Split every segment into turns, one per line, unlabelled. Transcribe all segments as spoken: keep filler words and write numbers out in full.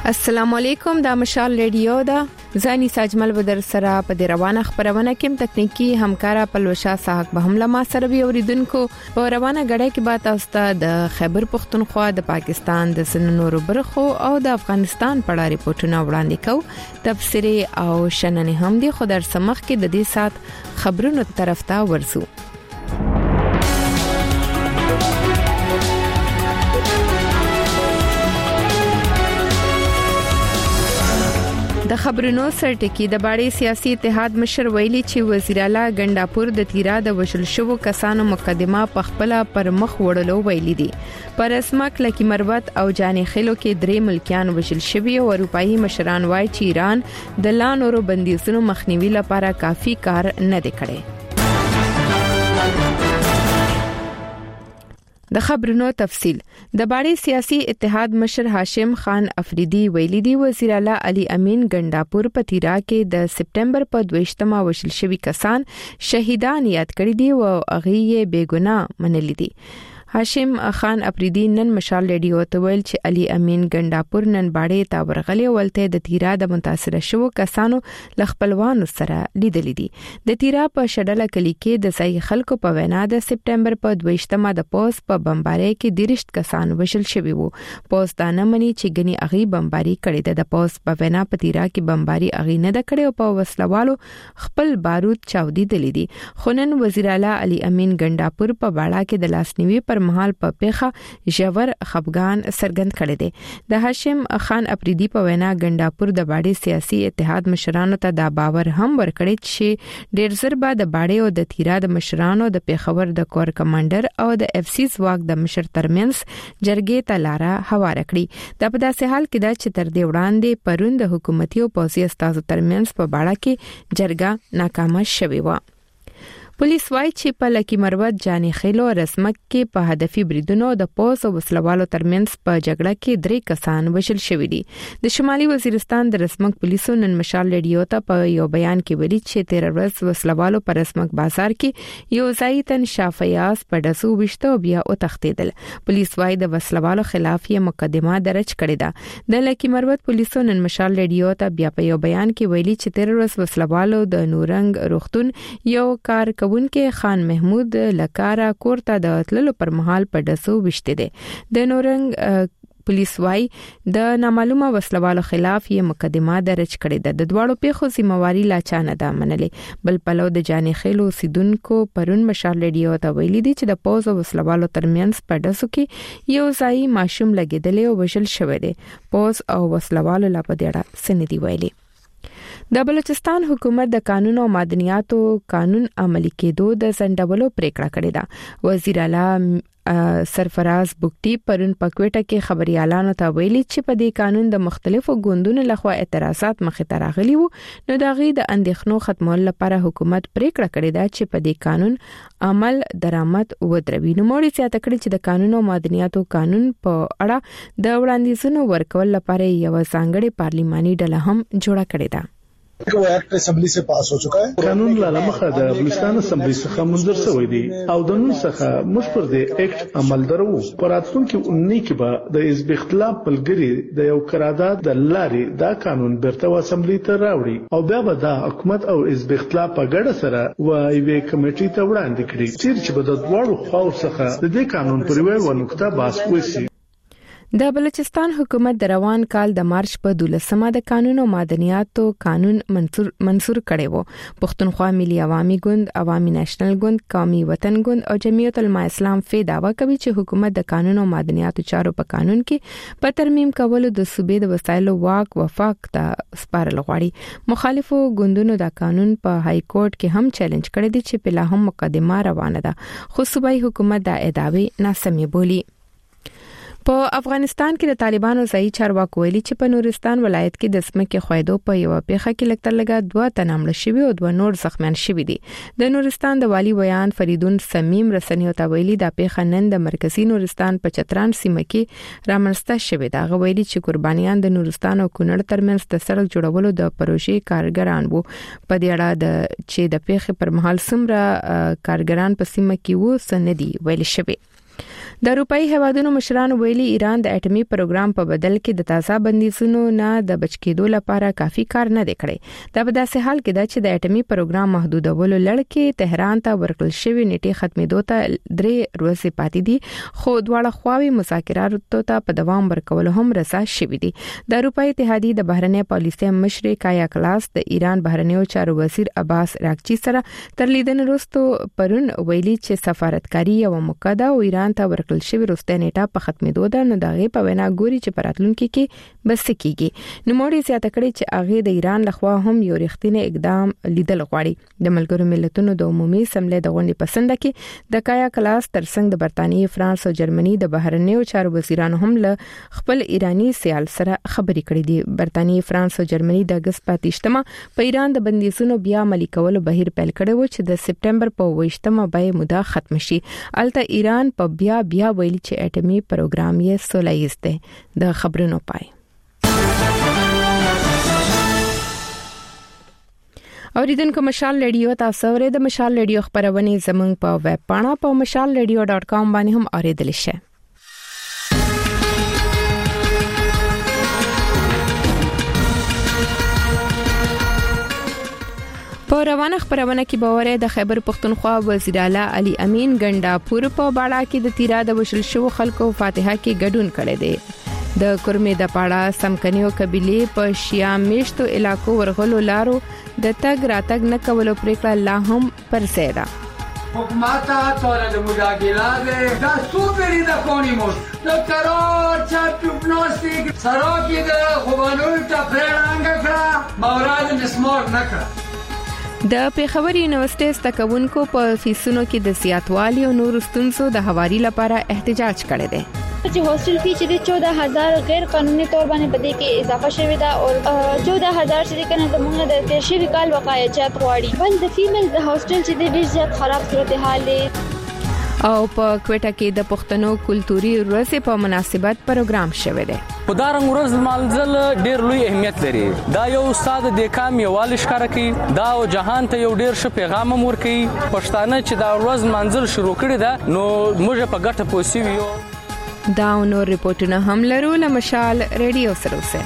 السلام علیکم، دا مشال ریډیو دا زانی ساجمل بدر سره په دې روانه خبرونه کې تکنیکی همکارا پلوشا صاحب به هم لما سره وی اوریدونکو په روانه غړې کې بات اوسته د خیبر پختونخوا د پاکستان د سننورو برخو او د افغانستان په اړه ریپورتونه وړاندې کو تفسیری او شننې هم دي خو در سمخ کې د دې سات خبرونو طرف ته ورسو. د خبرونو سرټکی د باړې سیاسي اتحاد مشر ویلي چې وزیر اعلی ګنداپور د تیرا د وشل شوو کسانو مقدمه په خپل پر مخ وړلو ویلي دي. پر اسمک لکی مروت او جانې خلو کې درې ملکیان وشل شوی او اروپאי مشران وایي چې ایران د لانورو بندیزونو مخنیوي لپاره کافي کار نه دی کړی. د خبرونو تفصیل د باړې سیاسي اتحاد مشر هاشم خان افریدي ویلي دی وزیر اعلی علي امین ګنداپور په تیرا کې د سپټمبر په دویشتمه وشل شوی کسان شهیدان یاد کړی دي او هغه یې بیګناه منلي دي. هاشم خان افریدي نن مشال ریډیو ته ویل چې علي امین ګنداپور نن باړې ته ورغلي ولته د تیرا د متاثر شوو کسانو لخپلوانو سره لیدل دي. د تیرا په شډله کلی کې د ځای خلکو په وینا د سپټمبر په دویشتمه د پوس په بمبارۍ کې دیرشت کسان وشل شوی وو. پوس دا نه مني چې غني اغي بمباري کړې ده. د پوس په وینا په تیرا کې بمباري اغي نه د کړې او په وسلوالو خپل بارود چاودي دي دي. خنن وزیر اعلی علي امین ګنداپور په باړه کې د لاسنیوي پر محل په پیخه ژور خفګان سرګند کړي دي. د هاشم خان افریدي په وینا ګنداپور د باړې سیاسي اتحاد مشرانو ته دا باور هم ورکړي چې ډیر زر به د باړې او د تیرا د مشرانو د پیښور د کور کمانډر او د اف سی ځواک د مشر ترمنځ جرګې ته لاره هواره کړي. دا په داسې حال کې دا چې تر دې وړاندې پروند د حکومتي او پوځي استازو ترمنځ په باړه کې جرګه ناکامه شوې و. پولیس وايي چې په لکی مروت جانې خېلو رسمک کې په هدفي بریدونو د پوس او وسلوالو ترمنځ په جګړه کې درې کسان وشل شوی دي. د شمالي وزیرستان د رسمک پولیسو نن مشال ریډیو ته په یو بیان کې ویلي چې تیر ورځ وسلوالو په رسمک بازار کې یو ځای تن شافیاس په دسو وشته او بیا او تختیدل. پولیس وايي د وسلوالو خلاف یې مقدمه درج کړې ده. د لکی مروت پولیسو نن مشال ریډیو ته بیا په یو بیان کې ویلي چې تیر ورځ وسلوالو د نورنګ روختون یو کار ونکه خان محمود لکارا کورته د تللو پر مهال په دسو وشته دي. د نورنګ پولیس وايي د نامعلومه وسلوالو خلاف یې مقدمه درج کړې ده. د دواړو پیښو ذمہواری لا چانه ده منلې. بل پلو د جانې خېلو سیدونکو پرون مشال ریډیو ته ویلي دي چې د پوز او وسلوالو ترمنځ په دسو کې یو ځای ماشوم لګیدل او وشل شوی دی. پوز او وسلوالو لا په دېړه سندې ویلي. د بلوچستان حکومت د قانون او مدنیاتو قانون عملی کېدو د سندولو پریکړه کړې ده. وزیر اعلی سرفراز بوکټي پرون پکوټه کې خبريالانو ته ویلي چې په دې قانون د مختلفو ګوندونو لخوا اعتراضات مخې ته راغلي وو. نو د غي د اندېښنو ختمول لپاره حکومت پریکړه کړې ده چې په دې قانون عمل درآمد ودروي. نو موري سیاته کړی چې د قانون او مدنیاتو قانون په اړه د وړاندیزونو ورکول لپاره یو ځانګړي پارلماني ډله هم جوړه کړې ده.
वो act assembly से पास हो चुका है.
قانون لاله مخه د بلوچستان اسمبلی څخه منظور شوی دی او د نن څخه موږ پر دې اکټ عمل درو. پراتونکو اونۍ کې به د حزب اختلاف بلګری د یو قرارداد د لارې دا قانون برته اسمبلی ته راوړي او بیا به د حکومت او حزب اختلاف په ګډه سره و یوې کمیټې ته وړاندې کړي چې به د دوړو خواو څخه د دې قانون پر یوه نقطه بحث وشي.
د بلوچستان حکومت د روان کال د مارچ په دولسمه د قانون او مدنیاتو قانون منظور منظور کړي وو. پښتونخوا ملي عوامي ګوند، عوامي نېشنل ګوند، قومي وطن ګوند او جمعیت العلماء اسلام فی داوا کوي چې حکومت د قانون او مدنیاتو چارو په قانون کې په ترمیم کولو د صوبې د وسایلو واک وفاق ته سپارل غواړي. مخالفو ګوندونو د قانون په های کورټ کې هم چیلنج کړی دی چې په لا هم مقدمه روانه ده. خو صوبایي حکومت د ادعاوی ناسمې بولی. په افغانستان کې د طالبانو ځای چارواکو ویلي چې په نورستان ولایت کې د سمکې خویدو په یو پیښه کې لکتر لګا دوه تنامل شوی او دوه نور زخمیان شوی دي. د نورستان د والی ویان فریدون سمیم رسنیو ته ویلي د پیښه نن د مرکزی نورستان په چتران سیمه کې رامنځته شوی دا. غویلي چې قربانیان د نورستان او کونړ ترمنځ د سړک جوړولو د پروژې کارګران وو. په دې اړه د چې د پیښې پر مهال څومره کارګران په سیمه کې وو سندې ویل شوی. د اروپאי هیوادونو مشران ویلي ایران د اټومي پروګرام په بدل کې د تازه بندیزونو نه د بچ کېدو لپاره کافي کار نه دی کړی. دا په داسې حال کې ده چې د اټومي پروګرام محدودولو لړ کې تهران ته ورکړل شوی نیټه ختمېدو ته درې ورځې پاتې دي، خو دواړه خواوې مذاکراتو ته په دوام ورکول هم رضا شوي دي. د اروپאי اتحادیې د بهرنی پالیسي مشر کایا کلاس د ایران بهرنیو چارو وزیر عباس راکچی سره تر لیدنې وروسته پرون ویلي چې سفارتکاري یو مقدمه او ایران ته ورکړل شوی وروسته نیټه په ختمېدو ده، نو دغه په وینا ګوري چې پراتلونکو کې بس کیږي. نو موږ زیاته کړی چې هغه د ایران لخوا هم یو رښتینی اقدام لیدل غواړي. د ملګرو ملتونو د عمومي سملې د غونډې پسند کې د کایا کلاس ترڅنګ د برتانیې، فرانس او جرمني د بهرنیو چارو وزیرانو هم له خپل ایرانی سیال سره خبرې کړې دي. برتانیې، فرانس او جرمني د اگست پاتېشتمه په ایران د بندیزونو بیا عملي کولو بهیر پیل کړی و چې د سپټمبر په ویشتمه به موده ختم شي. الته ایران په بیا بیا ویلي چې اټومي پروګرام یې سوله‌ییز دی. د خبرونو پای اوریدونکو مشال رادیو تاسو ورې د مشال رادیو خبرونه زموږ په ویب پاڼه په مشال رادیو ډاٹ کام باندې هم اوریدل شئ. په روانه خبرونه کې باور د خیبر پختونخوا وزیر اعلی علي امین ګنداپور په باړه کې د تیرا د وشل شو خلکو فاتحه کې ګډون کړي دي. د کورمې د پاړه سمکنیو قبيله په شیا میشتو علاقو ورغلو لارو د تګ راتګ نه کولو پریکړه لا هم پر سیدا
حکومت تور د مجاګلاد دا سوپری د کونیموس د قرار چا پنوستیک سراکی د خوبانول ته پرانګ کړه موراد نسمور نکړه.
د پیښور یونیورسيټي ستکونکو په فیسونو کې د زیاتوالي او نور ستونزو د حواري لپاره احتجاج کړی دی.
چې هوسټل فی چې چودہ هزار غیر قانوني تور باندې بده کې اضافه شوی دا او چودہ هزار چې کنه د موږ د تیر شوی کال وقایعات غواړي. بل د فیمیل د هوسټل چې د ډیر زیات خراب صورتحال دی.
او په کوټه کې د پښتنو کلتوري ورځې په مناسبت پروګرام شوی دی.
په دارنګ ورځ مالځل ډیر لوی اهمیت لري. دا یو استاد د کام یوال ښکار کوي، دا او جهان ته یو ډیر ښه پیغام ور کوي. پښتانه چې دا ورځ منځل شروع کړي دا نو موږ په ګټه پوسیو.
دا نو ریپورتونه هم لرو له مشال رادیو سره سره.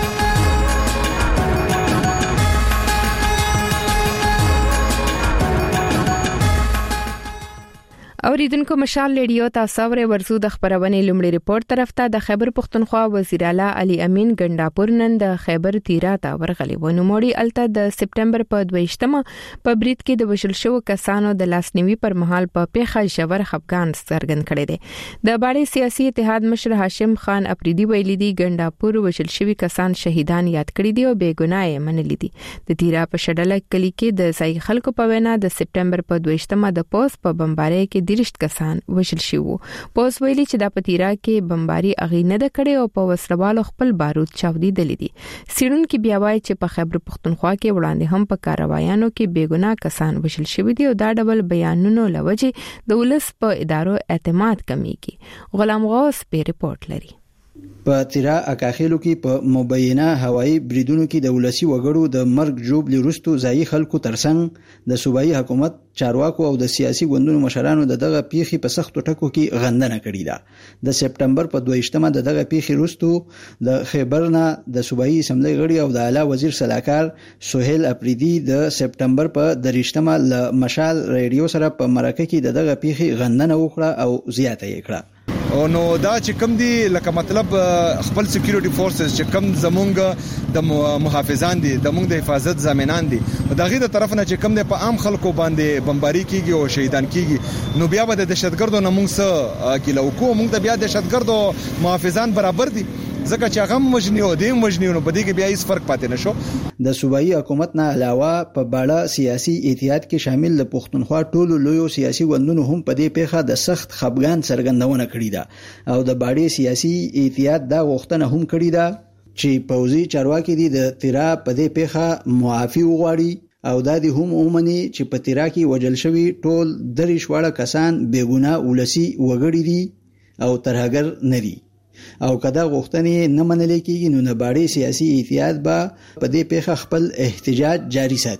اوریدونکو مشال رادیو تاسو ورې ورزو د خبرونه لومړی ریپورت طرف ته د خیبر پختونخوا وزیر اعلی علي امین ګنداپور نن د خیبر تیرا ته ورغلی و. نو موړي الته د سپټمبر په دویشتمه په بریټ کې د وشل شو کسانو د لاسنیوي پر مهال په پیښه ژور خفقان څرګند کړي دي. د باړې سیاسي اتحاد مشر هاشم خان افریدي ویلي دي ګنداپور وشل شوی کسان شهیدان یاد کړي دي او بے ګناه منلي دي. د تیرا په شډله کلی کې د ځای خلکو په وینا د سپټمبر په دویشتمه د پوس په بمبارۍ کې دیرشت کسان وشل شو. پوس ویلي چې د پتیرا کې بمباري اغي نه د کړي او په وسروالو خپل بارود چاودي دي. سیرون کې بیا وایي چې په خیبر پختونخوا کې وړاندې هم په کاروایانو کې بیګناه کسان وشل شوی دي او دا ډول بیانونو لوجه د ولس په ادارو اعتماد کمیږي. غلام غوث په ریپورت لري.
په تیرا اکاخیلو کې په مبینه هوایی بریدونو کې د ولسی وګړو د مرګ جوړ لرستو ځای خلکو ترڅنګ د صوبایي حکومت چارواکو او د سیاسي ګوندونو مشرانو د دغه پیخي په سختو ټکو کې غندنه کړې ده. د سپټمبر په دویشتمه د دغه پیخي رستو د خیبرنا د صوبایي اسمبلی غړي او د اعلی وزیر صلاحکار سہیل افریدي د سپټمبر په دریشتمه ل مشال رادیو سره په مرکه کې دغه پیخي غندنه وکړه او زیاته یې کړه.
او نو دا چې کم دي لکه مطلب خپل سکیورټي فورسز چې کم زمونږ د محافظان دي د موږ د حفاظت ضامنان دي دا غي د طرف نه چې کم دي په عام خلکو باندې بمباري کیږي او شهیدان کیږي نو بیا به د دهشتګردو نه موږ سره کیلو کو موږ د بیا دهشتګردو محافظان برابر دي ځکه چې هغه مجنیو دي مجنیو نو بده کې بیا هیڅ فرق پاتې نشو.
د صوبایي حکومت نه علاوه په باړه سیاسي اتحاد کې شامل د پښتونخوا ټولو لویو سیاسي ګوندونو هم په دې پیښه د سخت خپګان څرګندونه کړې ده او د باړې سیاسي اتحاد دا غوښتنه هم کړې ده چې پوځي چارواکي دي د تیرا په دې پیښه معافي وغواړي او دا دي هم اومني چې په تیرا کې وجل شوی ټول درې شواړه کسان بیګناه ولسی وګړي دي او ترهګر نه دي او کدا غوښتنې نه منلې کېږي نو نه باړې سیاسي اتحاد به په دې پیښه خپل احتجاج جاری ساتي.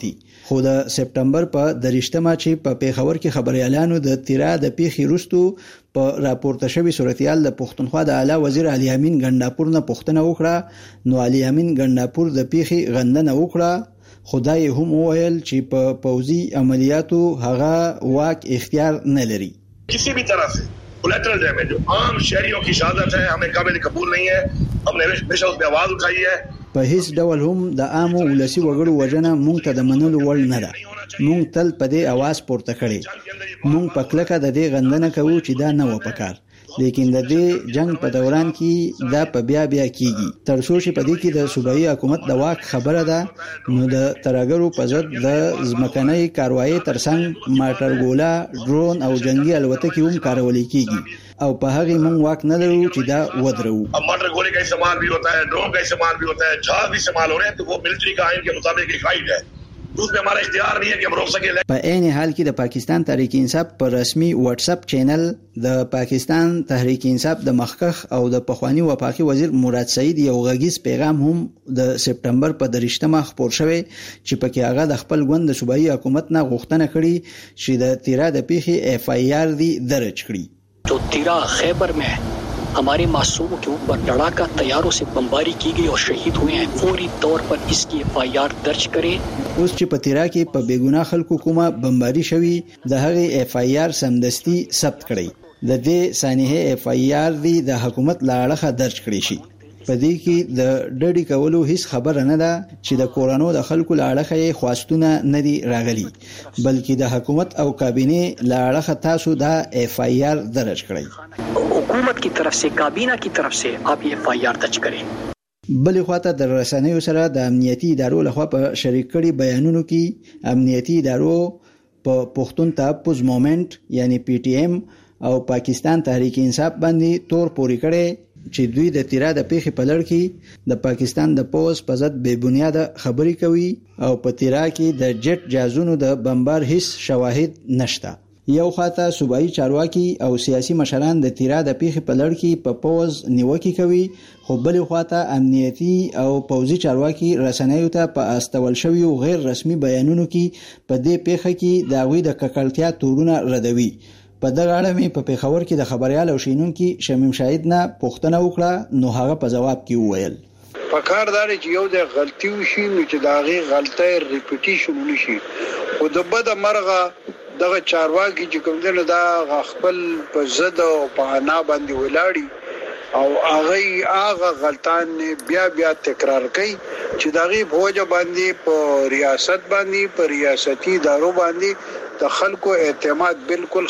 خو د سپټمبر په دریشتمه چې په پیښور کې خبريالانو د تیرا د پیښې وروسته په راپورته شوی صورتحال د پښتونخوا د اعلی وزیر علي امین ګنداپور نه پوښتنه وکړه. نو علي امین ګنداپور د پیښې غندنه وکړه، خدای هم وویل چې په پوځي عملیاتو هغه واک اختیار نه لري.
کسی بھی طرح سے کولیٹرل ڈیمیج عام شہریوں کی شہادت ہے، ہمیں قابل قبول نہیں ہے، ہم نے ہمیشہ اس پہ آواز اٹھائی ہے.
په هیڅ ډول هم د عامو ولسی وګړو وجنه مونږ ته د منلو وړ نه ده. مونږ تل په دې आवाज پورته کړي. مونږ په کلکه د دې غندنه کوو چې دا نه و پکار، لیکن د دې جنگ په دوران کې دا په بیا بیا کیږي تر څو چې په دې کې د صوبایي حکومت د واک خبره ده. نو د ترګرو په ضد د ځمکنۍ کاروایی ترڅنګ ماټرګولا، ډرون او جنگي الوتکې هم کارول کیږي او په هغه مونږ واک نه لرو چې دا ودرو.
اب ماټرګولې کا استعمال بھی ہوتا ہے، ڈرون کا استعمال بھی ہوتا ہے، جہاز بھی استعمال ہو رہے ہیں، تو وہ ملٹری کا آئین کے مطابق ایک رائٹ ہے، اس میں ہمارا اختیار نہیں ہے کہ ہم روک سکیں.
په عین حال کې د پاکستان تحریک انصاف پر رسمي واتس اپ چینل د پاکستان تحریک انصاف د مخکخ او د پخوانی وفاقي وزیر مراد سعید یو غږیز پیغام هم د سپټمبر په دریشتمه خپور شوی چې پکې هغه د خپل ګوند د صوبایي حکومت نه غوښتنه کړې چې د تیرا د پیښې اف آی آر دی درج کړي.
जो तिरा खैबर में हमारे मासूमों के ऊपर लड़ाका तैयारों से बमबारी की गई और शहीद हुए हैं, फौरी तौर पर इसकी एफ आई आर दर्ज करें.
اوس چې په تیرا کې په بیګناه خلکو کومه بمباری شوی د هغه اف آی آر سمدستي ثبت کړي. د دې سانحه اف آی آر دی د حکومت لاړه درج کړي شي. په دې کې د ډډې کولو هیڅ خبره نه ده چې د کورونو د خلکو لاړه خواستونه نه دي راغلي، بلکې د حکومت او کابینه لاړه تاسو دا اف آی آر درج کړئ.
حکومت کی طرف سے کابینه کی طرف سے آپ یہ ایف آئی آر درج کریں.
بلې خواته د رسنیو سره د امنیتي ادارو لخوا په شریک کړي بیانونو کې امنیتي ادارو په پښتون تحفظ موومېنټ یعنی پی ټی ایم او پاکستان تحریک انصاف باندې تور پوري کړي چې دوی د تیرا د پیښې په لړ کې د پاکستان د پوز په ضد بے بنیاده خبرې کوي او په تیرا کې د جټ جازونو د بمبار هیڅ شواهد نشته. یو خاطه صوبایي چارواکي او سیاسي مشران د تیرا د پیښې په لړ کې په پوز نیوکه کوي، خو بل خاطه امنیتي او پوځي چارواکي رسنیو ته په استول شوی غیر رسمي بیانونو کې په دې پیښه کې د غوي د ککړتیا تورونه ردوي. په دغه اړه مې په پیښور کې د خبريال او شینونکو شمیم شاهد نه پوښتنه وکړه، نو هغه په جواب کې وویل
پکار دار چې یو د غلطي وشي نو چې دا غي غلطه ریپیټیشن نشي. او د بد مرغه دغه چارواکي چې کوم دنه دا خپل په زد او په انا باندې ولاړی او هغه هغه غلطان بیا بیا تکرار کوي چې دا غي بوج باندې په ریاست باندې په ریاستي ادارو باندې د خلکو اعتماد بالکل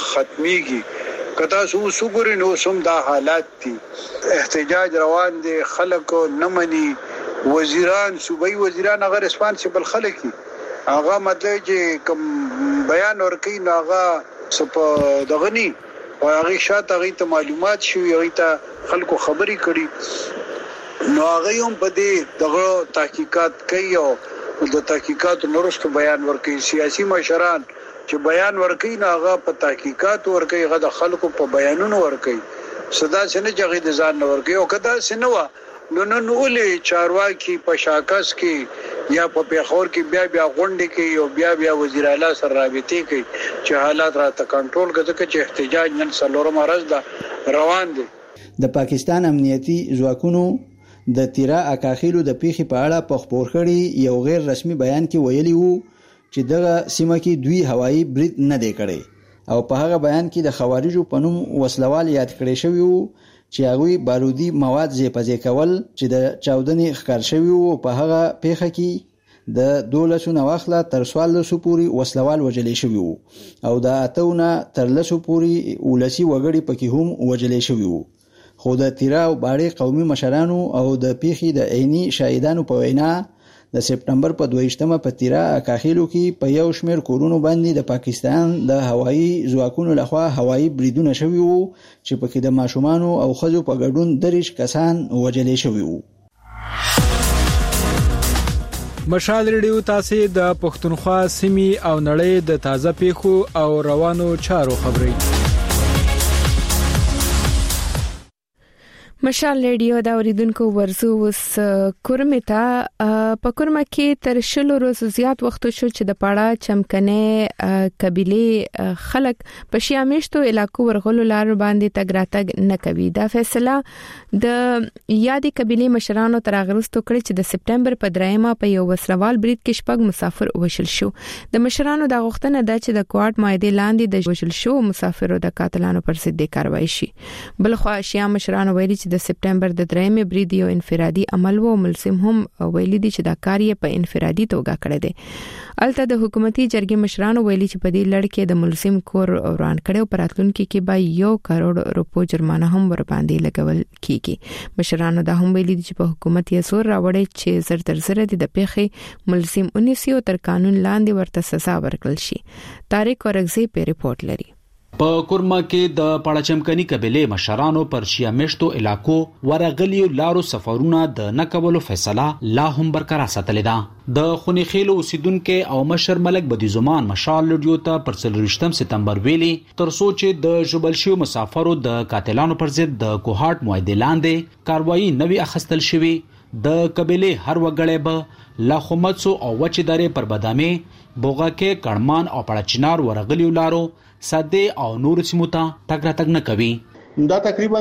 ختميږي. کدا سو سګوري نو سم دا حالات دي، احتجاج روان دي، خلکو نمني، وزیران صوبایي وزیران هغه ریسپانسیبل خلک دي، هغه مطلب چې کوم بیان ورکړي نو هغه سپ دغني او هغه شاته هغه ته معلومات شوي، هغه ته خلکو خبري کړي نو هغه هم په دې دغه تحقیقات کوي او د تحقیقات نورستو بیان ورکړي. سیاسي مشران چې بیان ورکړي نو هغه په تحقیقات ورکړي، هغه د خلکو په بیانونو ورکړي، صدا څنګه چې هغه د ځان ورکړي او کدا سينوا نو نو نولې چارواکي په شاکس کې یا په پیښور کې بیا بیا غونډې کوي او بیا بیا وزیر اعلی سره رابطې کوي چې حالات راته کنټرول کړي چې احتجاج نن څلورم ورځ ده روان دي.
د پاکستان امنیتي ځواکونو د تیرا اکاخیلو د پیښې په اړه په خبر کړي یو غیر رسمي بیان کې ویلي وو چې دغه سیمه کې دوی هوایي برید نه دی کړی او په هغه بیان کې د خوارجو په نوم وسلوال یاد کړی شوی وو چې هغه بارودي مواد زیپځې کول چې د چاودنې ښکار شوی وو. په هغه پیښه کې د دولسو نواخله تر څوارلسو پورې وسلوال وجلې شوی وو او د اتونه تر لسو پورې ولسی وګړي پکې هم وجلې شوی وو. خو د تیرا او باړې قومي مشرانو او د پیښې د عیني شاهدانو په وینا د سپټمبر په دویشتمه په تیرا اکاخیلو کې په یو شمېر کورونو باندې د پاکستان د هوایي ځواکونو لخوا هوایي بریدونه شوي وو چې پکې د ماشومانو او ښځو په ګډون دریش کسان وژلې شوي وو.
مشال ریډیو تاسو د پښتونخوا سیمې او نړۍ د تازه پیښو او روانو چارو خبري.
مشال ریډیو دا اوریدونکو ورزو وس کورمتا په کورما کې تر شلو ورځې زیات وخت شو چې د پاړه چمکنه قبيله خلک په شیامیشتو علاقو ورغلو لار باندې تګ راتګ نه کوي دا فیصله د یادې قبيله مشرانو تر اغرستو کړی چې د سپټمبر په درېمه په یو وسلوال برید کې شپږ مسافر وشل شو د مشرانو د غوښتنه ده چې د کوارټ مایده لاندې د وشل شو مسافرو د قاتلانو پر ضد کاروایی شي بلخو شیام مشرانو ویلي د سپټمبر د درېمې برید یو انفرادي عمل وو ملزم هم ویلي دي چې دا کار یې په انفرادي توګه کړی دی الته د حکومتي جرګې مشرانو ویلي چې په دې لړ کې د ملزم کور وران کړو پراتلونکو کې به یو کروڑ روپو جرمانه هم ور باندې لګول کیږي مشرانو دا هم ویلي چې په حکومت یې زور راوړی چې زر تر زر د پیښې ملزم انیسیو تر قانون لاندې ورته سزا ورکړل شي طارق اورغزی په ریپورت لري
په کورما کې د پړچمکني قبيله مشرانو پر شیامیشتو علاقو ورغلیو لارو سفرونه د نکولو فیصله لا هم برقرار ساتل ده د خونیخیلو اوسیدونکو او مشر ملک بدیزمان مشال لډیو ته پر څلورشتم سپتمبر ویلي تر سوچ د جبلشیو مسافرو د قاتلانو پر ضد د کوهات معاهده لاندې کاروایی نوي اخستل شوی د قبيله هر وګړی به لا خمڅو او وچداري پر بادامي بوغاکه کړمان او پړچنار ورغلیو لارو ساده او نور سیمو ته تګ راتګ نه کوي
دا تقریبا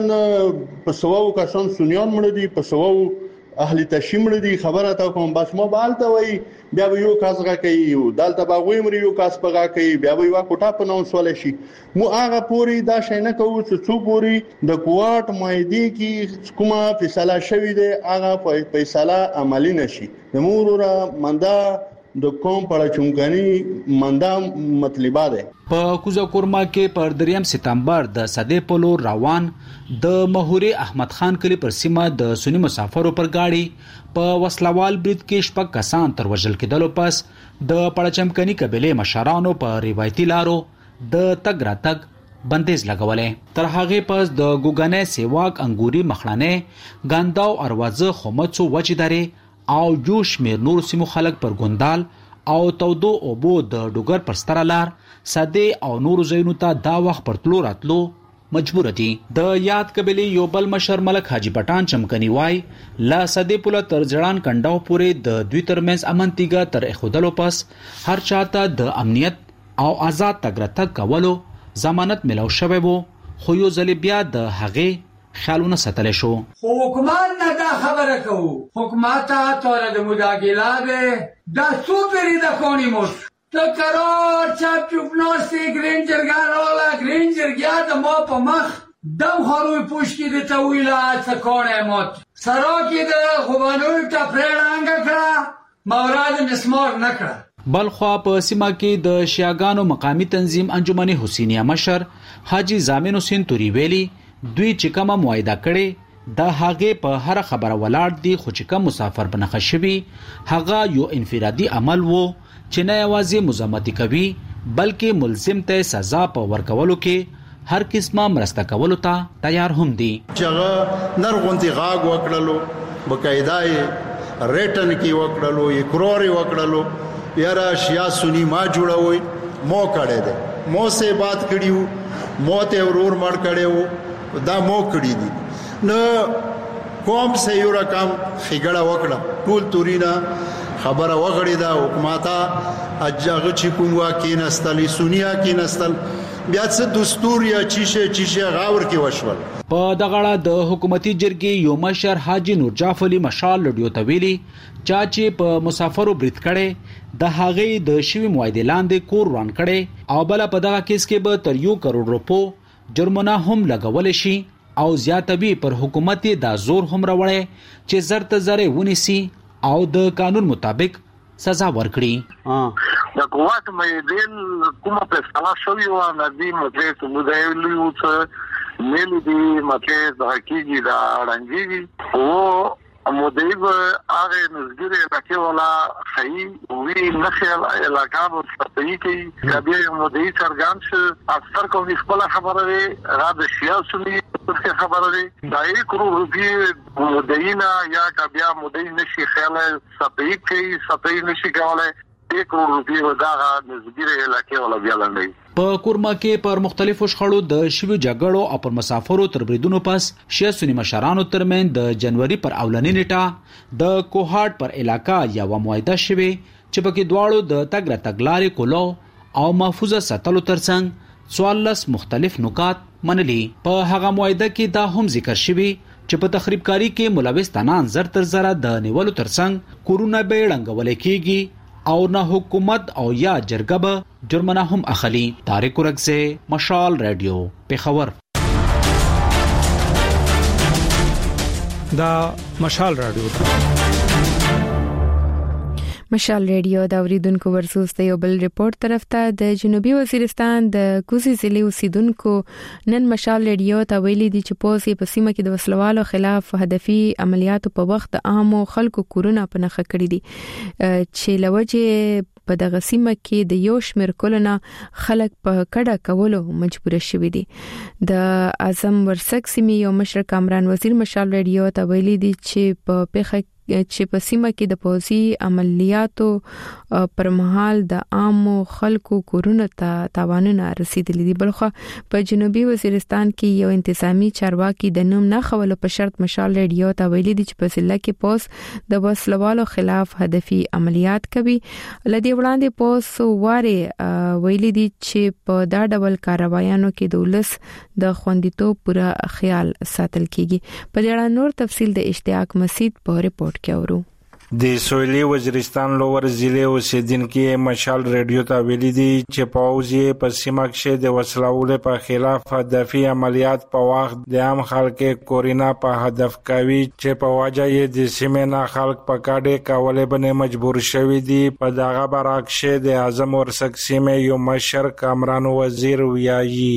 په سوو کسان سنیان مړ دي په سوو اهل تشمړ دي خبره تا کوم بس مو بالته وای بیا یو کاسغه کوي دالته باغوي مر یو کاس پغا کوي بیا یو کوټه په نوم سول شي مو هغه پوری دا شي نه کوو چې څو پوری د کوارټ مایدی کې کومه فیصله شوې ده هغه فیصله عملی نشي د مورورا مندا د کوم پړه چونګنی مندا مطلبه ده
په کوزا کورما کې پر دریم سپتمبر د صدې پلو روان د مهوري احمد خان کلی پر سیمه د سنی مسافرو پر گاډي په وسلوال برید کې شپږ کسان تر وژل کېدلو پس د پړچمکني قبيله مشرانو په روایتي لارو د تګ راتګ بندیز لګولې تر هغه پس د ګوګنې سیواک انګوري مخړانه ګانداو اروازه خمڅو وچداري او جوش میر نور سیمو خلک پر ګوندال او تودو اوبو د ډوګر پر ستر لار ساده او نور زینو ته دا وخت پر تلو راتلو مجبور دي د یاد قبيله یو بل مشر ملک حاجی پټان چمکني وای لا ساده پوله تر ځړان کنډاو پورې د دوی ترمنځ امنتیګه تر اخودلو پس هر چاته د امنیت او آزاد تګ راتګ کولو ضمانت ملو شوی وو خو یو ځل بیا د هغه خیالونه ستل شو
حکومت نه دا خبره کوو حکومت تور د مداخله ده سوپری د کونیموس تو قرار چاپ چوپ ناستی گرینجر گارولا گرینجر گیا د ما په مخ دم خروی پوشکی د تویلا څکونه موت سراکی د خوبانوی ته پرېړانګ کړه موراد مسمار نکړه
بلخوا په سیمه کې د شیاګانو مقامی تنظیم انجمن حسینیه مشر حاجی زامن حسین توری ویلی دوی چې کومه معاهده کړي د هغه په هر خبره ولاړ دي خو چې کوم مسافر بنخښ شوی هغه یو انفرادي عمل وو چې نه یوازې مزاحمت کوي بلکې ملزم ته سزا په ورکولو کې هر قسمه مرسته کولو ته تیار هم دي
چې هغه نرغونتي غاګ وکړلو بقاعده ریټن کی وکړلو اقرار وکړلو یاره شیا سنی ما جوړوي مو کړه دې مو سه بات کړیو مو ته ورور مړ کړیو دا مو کړی دي نو کوم سه یو رقم خګړه وکړه ټول تورینا خبره وغړی دا حکومتا اجازه چې کومه کې نستلی سونیا کې نستل بیا څه دستور یا چیشه چیشه غاور کې وشول
په دغړه د حکومتي جرګې یو مشر حاجی نور جعفر علي مشال لډیو تویلی چا چې په مسافرو برید کړي د هغې د شوی معاهده لاندې کور وران کړي او بل په دغه کیس کې به تر یو کروڑ روپو جرمانه هم لګول شي او زیاتوي پر حکومت دا زور هم راوړي چې زرت زره ونیسي او د قانون مطابق سزا ورکړي
د قوت مې دل کومه فیصله شوی و ندی مته مدایلیو څه ملي دي مته د حقیقي دا رنګي او مدیب هغه نزګری لکه ولا خی وی نخل علاقه په صفی کې کبي مدیب سرګان څه اکثر کوم خپل خبره را د سیاسي څه خبره دا یې کرو روپی مدینا یا کبي مدیب نشي خیال صفی کې صفی نشي کوله एक करोड़ روپیه وداغه نسبیره علاقې ولا بیا لنډي.
په کورما کې پر مختلفو شخړو د شویو جګړو او پر مسافرو تر بریدونو پس شیا سنی مشرانو ترمن د جنوري پر اولنی نیټه د کوهاټ پر علاقہ یو معاهده شوه چې پکې دواړو د تګ را تګلارې کولو او محفوظه ساتلو ترڅنګ څوارلس مختلف نکات منلي. په هغه معاهده کې دا هم ذکر شوی چې په تخریبکاری کې ملوث تنان زر تر زره د نیولو ترڅنګ کورونا به ړنګول کېږي او نه حکومت او یا جرګه به جرمنه هم اخلي. طارق ورکزه، مشال رادیو، پیښور.
دا مشال رادیو
مشال ریډیو دا اوریدونکو ورسوس ته یو بل ریپورت طرف ته د جنوبي وزیرستان د کوزي ضلع اوسیدونکو نن مشال ریډیو ته ویلي دي چې پوسې په سیمه کې د وسلوالو خلاف هدفي عملیاتو په وخت د عامو خلکو کورونا په نخښه کړی دي چې لوجه په دغه سیمه کې د یو شمېر کولونه خلک په کډه کولو مجبور شوي دي. د اعظم ورسک سیمې یو مشر کامران وزیر مشال ریډیو ته ویلي دي چې په پیښه چې په سیمه کې د پوزي عملیاتو پر مهال د عامو خلکو کورونا ته تاوانونه رسیدلي دي. بلخو په جنوبي وزیرستان کې یو انتظامی چارواکي د نوم نه خولو په شرط مشال ریډیو ته ویلي دي چې په ضلع کې پوس د وسلوالو خلاف هدفي عملیات کوي. لدی وړاندې پوس واره ویلي دي چې په دا ډول کاروایانو کې د ولس د خوندیتوب پوره خیال ساتل کیږي. په دې اړه نور تفصیل د اشتیاق مسید په ریپورت کورو.
د سویلي وزیرستان لوور ضلع اوسیدونکو مشال ریډیو ته ویلي دي چې پوځي په سیمه کې د وسلوالو په خلاف هدفي عملیات په وخت د عام خلکو کورونا په هدف کوي چې په وجه یې د سیمې نه خلک په کډه کولې باندې مجبور شوي دي. په دغه برعکس د اعظم ورسک سیمې یو مشر کامران وزیر ویایي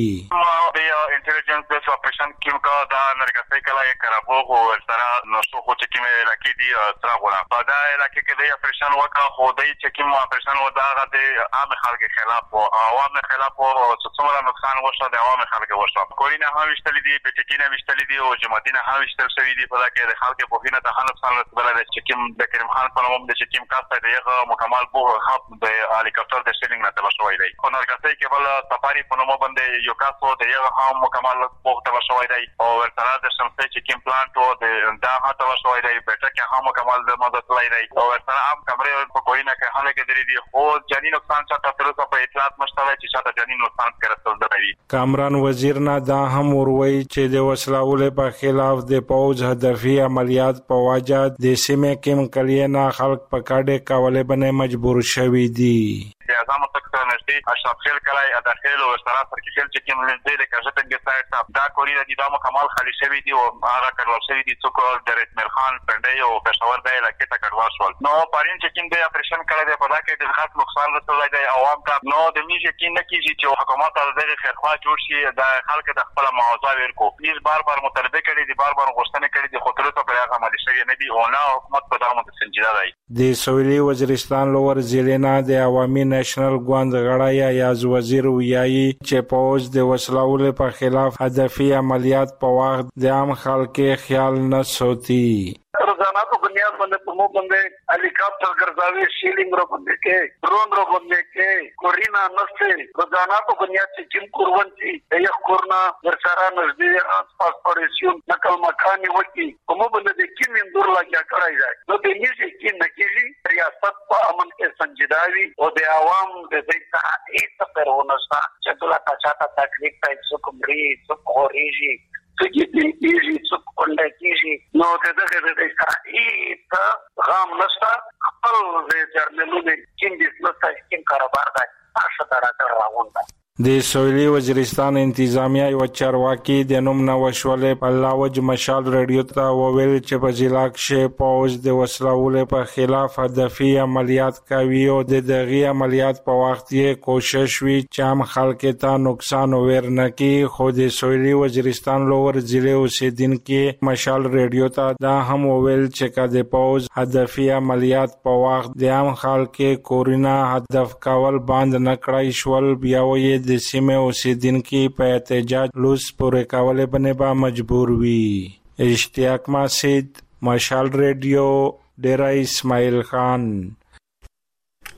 انټيليجنس د اپریشن کیم کا دا نرګسای کلا یې کرابو او سره نو څو خو چې کیمه علاقې دي سره غواړه په دا علاقې کې د اپریشن وکړه خو دای چې کیم اپریشن و دا د عام خلکو خلاف او عوام خلاف او څومره نقصان وشو د عوام خلکو وشو. کورینا هم وشتل دي پټکینه وشتل دي او جماعتینه هم وشتل شوی دي په دا کې د خلکو په خینه ته نقصان رسول د چې کیم د کریم خان په نوم د چې کیم کاسته دغه مکمل بو خط د هلیکاپټر د سیلینګ نه تبا شوی دی. خو نرګسای کې بل سفاری په نوم باندې یو کاسو د یو هم مکمل بوخته شوی دی او ورته د شمسي چې کیم پلانټ او د دا هاته شوی دی بیٹه کې هم مکمل د مدد لای دی او ورته هم کمرې په کوینه کې حاله کې درې دی خو جنین نقصان چې تر اوسه په اطلاعات مشتله چې شاته جنین نقصان کړل دی.
کامران وزیر نه دا هم وروي چې د وسلوالو په خلاف د پوز هدفي عملیات په وجه د سیمې کې کلینا خلک په کډه کولې باندې مجبور شوي دي.
د اعظم سکتور نشي اشرف خیل کلای داخل او سره سره کې چې کوم لږه د کاژه څنګه سایت دا کوری د دامو کمال خالي شوی دی او هغه کډوال شوی دي څوک د رتمل خان پندای او پېښور د علاقې ته کډوال شول. نو پارین چې کوم د اپریشن کړی دی په دا کې د خاص نقصان رسولی دی عوام ته نو د میږي کې نه کیږي چې حکومت د خیرخوا جوړ شي د خلکو د خپل معاوضه ورکو. هیڅ بار بار مطالبه کړي دي بار بار غوښتنه کړي دي خو تر اوسه په هغه عملي شوی نه دي او نه حکومت په دغه متسنجیده دی.
د سویلي وزیرستان لوور ضلع نه د عوامي نېشنل ګوند غړی یاز وزیر ویایي چې پوز د وسلوالو په خلاف هدفي عملیات په وخت د عام خلکو خیال نه ساتي.
روزانہ تو بنیاد بندے پمو بندے ہیلیکاپٹر گرداوی سیلنگ رو بندے کے ڈرون رو بندے کے کورینا نستے روزانہ تو بنیاد سے جن قربانتی یک کورنا ورسارا نزدی آس پاس پاریسیون نقل مکانی وکی پمو بندے دے کی مندور لگیا کرائی جائے نو دے نیزی کی نکیلی ریاست پا امن کے سنجداوی او دے عوام دے دیتا ایتا پر ہونستا چدولا تا چاہتا تکلیف تا ایک سکم ری سک خوریجی سکی دل کیجی سک کنڈا کیجی نو دے دے دے دے ایتا غام نستا خپل دے جرنلو دے کن دیس نستا کن کاربار دا آشا دارا کر راون دا.
د سویلي وزیرستان انتظامیه یو چارواکي د نوم نوښولې په لاوج مشال ریډیو ته وویل چې په ضلع کې پوز د وسلوالو په خلاف هدفي عملیات کوي او د دغه عملیات په وخت یې کوشش وی چې عام خلکو ته نقصان ورنکړي. خو د سویلي وزیرستان لوور ضلع اوسیدونکو مشال ریډیو ته دا هم وویل چې کله پوز هدفي عملیات په وخت د عام خلکو کورونا هدف کول بند نکړای شول بیا وایي د سیمې اوسیدونکو په احتجاج لوس پورې کولې باندې به مجبور وي. اشتیاق مسید، مشال ریډیو، ډیرا اسماعیل خان.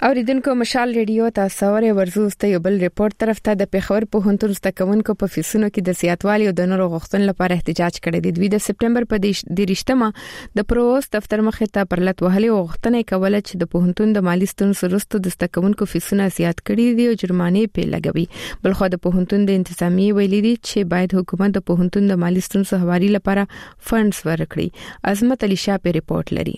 اوریدونکو مشال ریډیو تاسو ورې ورزوسته یو بل ریپورت طرف ته د پیښور په هنتون ستکونکو په فیسونو کې د زیاتوالي او د نورو غوښتنو لپاره احتجاج کړی دی. دوی د سپټمبر په دیرشتمه د پرووس دفتر مخې ته پرلط وهلي او غوښتنې کوله چې د پوهنتون د مالی ستونزو وروسته د ستکونکو فیسونه زیات کړي دي او جرمانې په لګوي. بلخو د پوهنتون د انتظامی ویلي دي چې باید حکومت د پوهنتون د مالی ستونزو حوالي لپاره فندز ورکړي. عظمت علي شاه په ریپورت لري.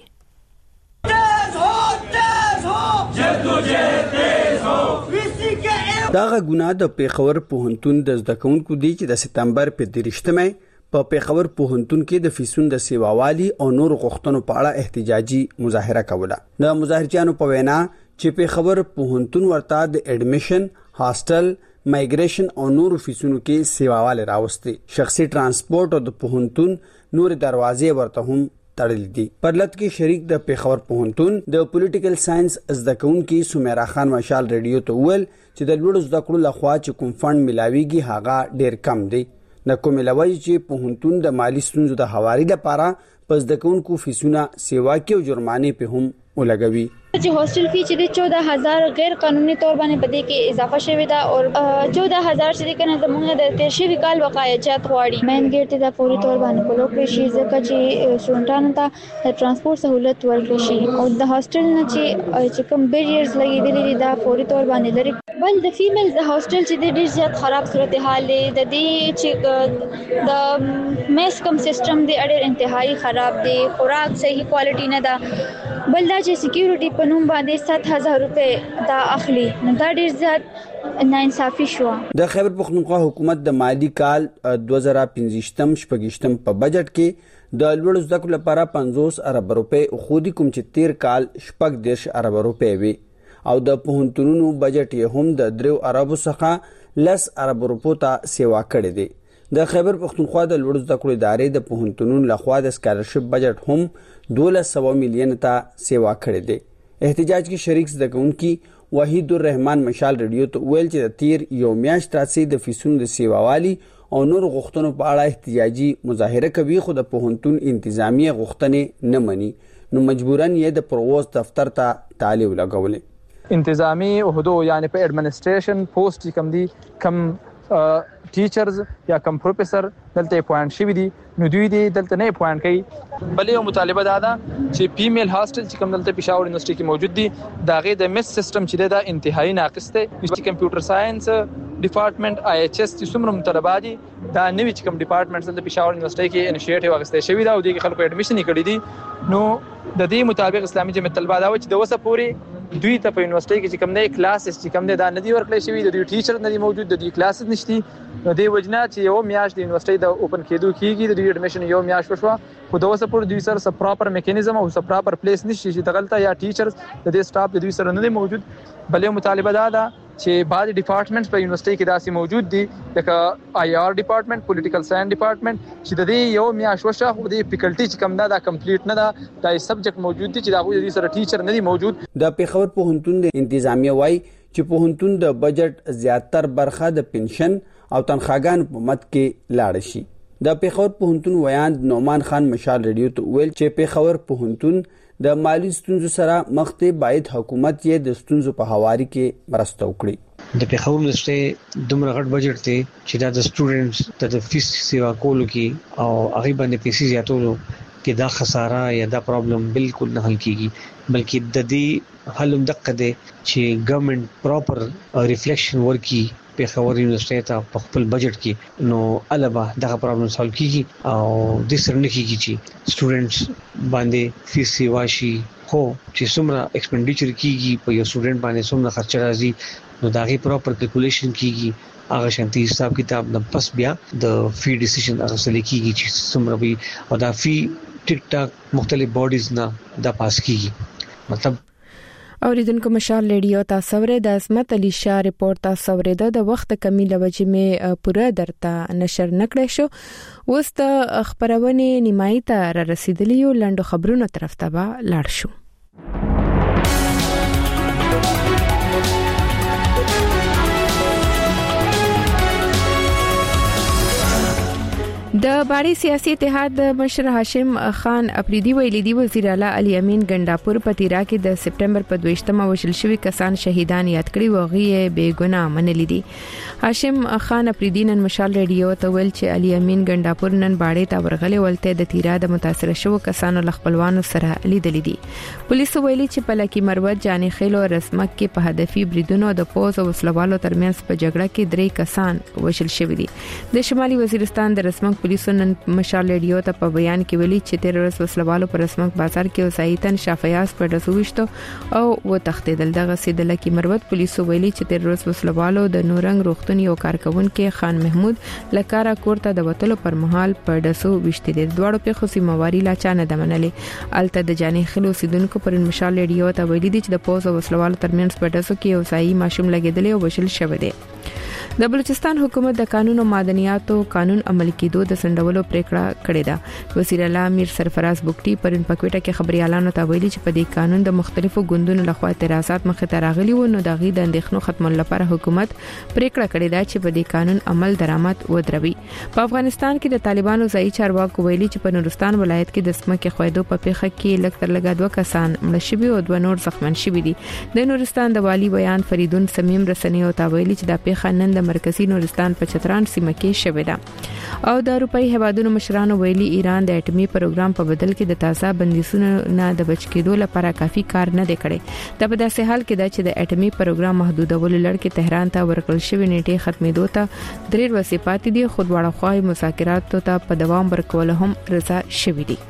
داغه ګناه د پیښور پوهنتون د زدهکونکو دی چې د سپتمبر په دیرشتمه په پیښور پوهنتون کې د فیسون د سیواوالي او نور غوښتنو په اړه احتجاجي مظاهره کوله. د مظاهرچیانو په وینا چې پیښور پوهنتون ورته د اډمیشن، هاستل، مایګریشن او نور فیسونو کې سیواوالي راوستي. شخصي ترانسپورت او د پوهنتون نور دروازې ورته هم تړل دي. پرلط کې شریک د پیښور پوهنتون د پولیټیکل ساينس زدهکونکي سمیرا خان مشال ریډیو ته ویل چې د لوړ زده کړو لخوا چې کوم فند ملاويږي هغه ډیر کم دی. د کوم ملاوي چې پوهنتون د مالی ستونزو د حوالي لپاره پس زدهکونکو فیسونه سیوا کې او جرمانې په هم ولګوي.
چې هاستل فی چې چودہ هزار غیر قانوني تور باندې پدې کې اضافه شوی دا او چودہ هزار چې کنه د موږ د تیر شوی کال وقایجات غواړي. مین ګیټ ته د فوري تور باندې بلوک کړی شي ځکه چې سټوډنټانو ته د ترانسپورت سہولت ورکړي شي او د هاستل نه چې چې کوم بیریرز لګیدلي دي دا فوري تور باندې لري. بل د فیمیل د هاستل چې د ډیر زیات خراب صورتحال دی. د دې چې د میس کم سیستم دی اړ انتهایی خراب دی. خوراک صحیح کوالټي نه ده. بل دا چې سکیورټي په نوم باندې سات هزار روپے دا اخلي. نو دا ډیر زیات ناانصافي شو.
د خیبر پختونخوا حکومت د مالی کال دوه زره پنځه شپږم په بجټ کې د لوړ زده کړو لپاره پنځوس ارب روپے خو دي کوم چې تیر کال شپږ دیش ارب روپے وي او د پوهنتونونو بجټ یې هم د درو اربو څخه لس ارب روپو ته سیوا کړی دی. د خیبر پختونخوا د لوړ زده کړو ادارې د پوهنتونونو لخوا د سکالرشپ بجټ هم دولس سوه میلیون ته سیوا کړی دی. احتجاج کې شریک زدهکونکي وحید الرحمن مشال ریډیو ته ویل چې د تیر یو میاشت راځي د فیسونو د سیواوالي او نور غوښتنو په اړه احتجاجي مظاهره کوي خو د پوهنتون انتظامی غوښتنې نه مني. نو مجبورن یې د پرووس دفتر ته تعالی ولګولې.
انتظامی عہدو یعنی په ایڈمنسټریشن پوسټ کم دي کم ټیچرز یا کم پروفیسر دلته اپوینټ شوی دي نو دوی دې دلته نه اپوینټ کوي. بلې یو مطالبه دا ده چې فیمیل هاستل چې کوم دلته پېښور یونیورسيټي کې موجود دي دا غي د میس سیستم چې دا انتهایی ناقص دی. چې کمپیوټر ساينس ډپارټمنټ آی ایچ اس چې څومره مطالبات دي دا نوې چې کوم ډپارټمنټ دلته پېښور یونیورسيټي کې انیشیټیو اخیستل شوی دا او د خلکو اډمیشن کړی دي. نو د دې مطابق اسلامي جمعیت طلبه دا و چې د وسه پوری دوی ته په یونیورسيټي کې چې کوم نه کلاسز چې کوم نه دا ندي ورکړل شوی د دوی ټیچر ندي موجود د دوی کلاسز نشتی. نو د وجنا چې یو میاش د یونیورسيټي د اوپن کېدو کېږي د دوی اډمیشن یو میاش وشو خو د وسه پور دوی سره سب پراپر میکانیزم او سب پراپر پلیس نشي چې دغلطه یا ټیچرز د دې سټاف د دوی سره نه موجود. بلې مطالبه دا ده چې بعض ډپارټمنټس په یونیورسيټي کې داسې موجود دي لکه آی آر ډپارټمنټ، پولیټیکل ساينس ډپارټمنټ چې د دې یو میاش وشو خو د فیکلټي چې کم نه دا کمپلیټ نه دا دای سبجیکټ موجود دي چې دا غوړي سره ټیچر نه دی موجود.
د پیښور پوهنتون د انتظامیه وای چې پوهنتون د بجټ زیاتر برخه د پنشن او تنخواګان په مت کې لاړ شي. د پیښور پوهنتون ویاند نومان خان مشال ریډیو ته ویل چې پیښور پوهنتون د مالی ستونزو سره مخ ته باید حکومت یې د ستونزو په حوالي کې مرسته وکړي.
د پیښور یونیورسيټي دومره غټ بجټ دی چې دا د سټوډنټس د فیس سیوا کولو کې او هغه باندې پیسې زیاتولو کې دا خساره یا دا پرابلم بالکل نه حل کیږي بلکې د دې حل هم دقه دی چې ګورنمنت پراپر ریفلیکشن ورکي پیښور یونیورسيټي ته په خپل بجټ کې نو البا دغه پرابلم سالو کیږي او د سر نه کیږي چې سټوډنټس باندې فیس سیوا شي خو چې څومره ایکسپنډیچر کیږي په یو سټوډنټ باندې څومره خرچ راځي نو داغي پراپر کیلکولیشن کیږي هغه شانتي حساب کتاب نه پس بیا د فی ډیسیژن هغه سلی کیږي چې څومره وي او دا فی ټیک ټاک مختلف باډیز نه دا پاس کیږي. مطلب
اوریدونکو مشال ریډیو تاسو ورې د عظمت علي شاه ریپورت تاسو ورې د وخت کمی لوجې مې پوره درته نشر نکړې شو. اوس د خبرونه نیمای ته را رسیدلی یو لاندو خبرونه طرف ته به لاړ شو. د د باړي سیاسي اتحاد مشر هاشم خان افریدي ویلي دی وزیر اعلی علي امین ګنداپور په تیرا کې د سپټمبر په دویشتمه وشل شوی کسان شهیدان یاد کړي وغه بے ګناه منلي دي. هاشم خان افریدي نن مشال ریډیو ته ویل چې علي امین ګنداپور نن باړي ته ورغلي ولته د تیرا د متاثر شو کسانو خپلوانو سره لیدل دي. پولیس ویلي چې په لکی مروت جاني خیلو رسمک کې په هدفي بریدونو د پوز او وسلوالو ترمنځ په جګړه کې درې کسان وشل شوی دي. د شمالي وزیرستان د رسمک پولیسو نن مشال ریډیو ته په بیان کې ویلي چې تیر ورځ وسلوالو پر رسمک بازار کې وسایتن شافیاس په دسوښتو او و تختیدل. دغه سیدل کې مروت پولیسو ویلي چې تیر ورځ وسلوالو د نورنګ روغتون یو کارکون کې خان محمود لکارا کوړه د وټلو پر مهال په دسو وشتي دي. دواړو په خصوصي مواري لا چانه دمنلې الته د جاني خلو سیدونکو پر مشال ریډیو ته ویلي دي چې د پوز او وسلوالو ترمنځ په دسو کې وسایي ماشوم لګیدل او وشل شوی دی. د بلوچستان حکومت د قانون او مدنیاتو قانون عمل کېدو د سندولو پریکړه کړې ده. وزیر اعلی امیر سرفراز بوکټي پرون پکوټه کې خبري اعلان ته ویلي چې په دې قانون د مختلفو ګوندونو لخوا اعتراضات مخه ته راغلي وو نو د غي د اندېښنو ختمولو لپاره حکومت پریکړه کړې ده چې په دې قانون عمل درآمد ودروي. په افغانستان کې د طالبانو ځای چارواکو ویلي چې په نورستان ولایت کې د سمکه خویدو په پیخه کې لږ تر لږه دوه کسان مړ شوي او دوه نور زخمن شوي دي. د نورستان د والی بیان فریدون سمیم رسنیو ته ویلي چې د پیخه نن د مرکزی نورستان په چتران سیمه کې شوې ده. او د اروپאי هوادونو مشرانو ویلي ایران د اټومي پروګرام په بدل کې د تازه بندیزونو نه د بچ کېدو لپاره کافي کار نه دی کړی. دا په داسې حال کې ده چې د اټومي پروګرام محدودولو لړ کې تهران ته ورکړل شوی نیټه ختمېدو ته درې ورځې پاتې دي خو دواړه خواهی مذاکرات ته په دوام ورکول هم رضا شوی دي.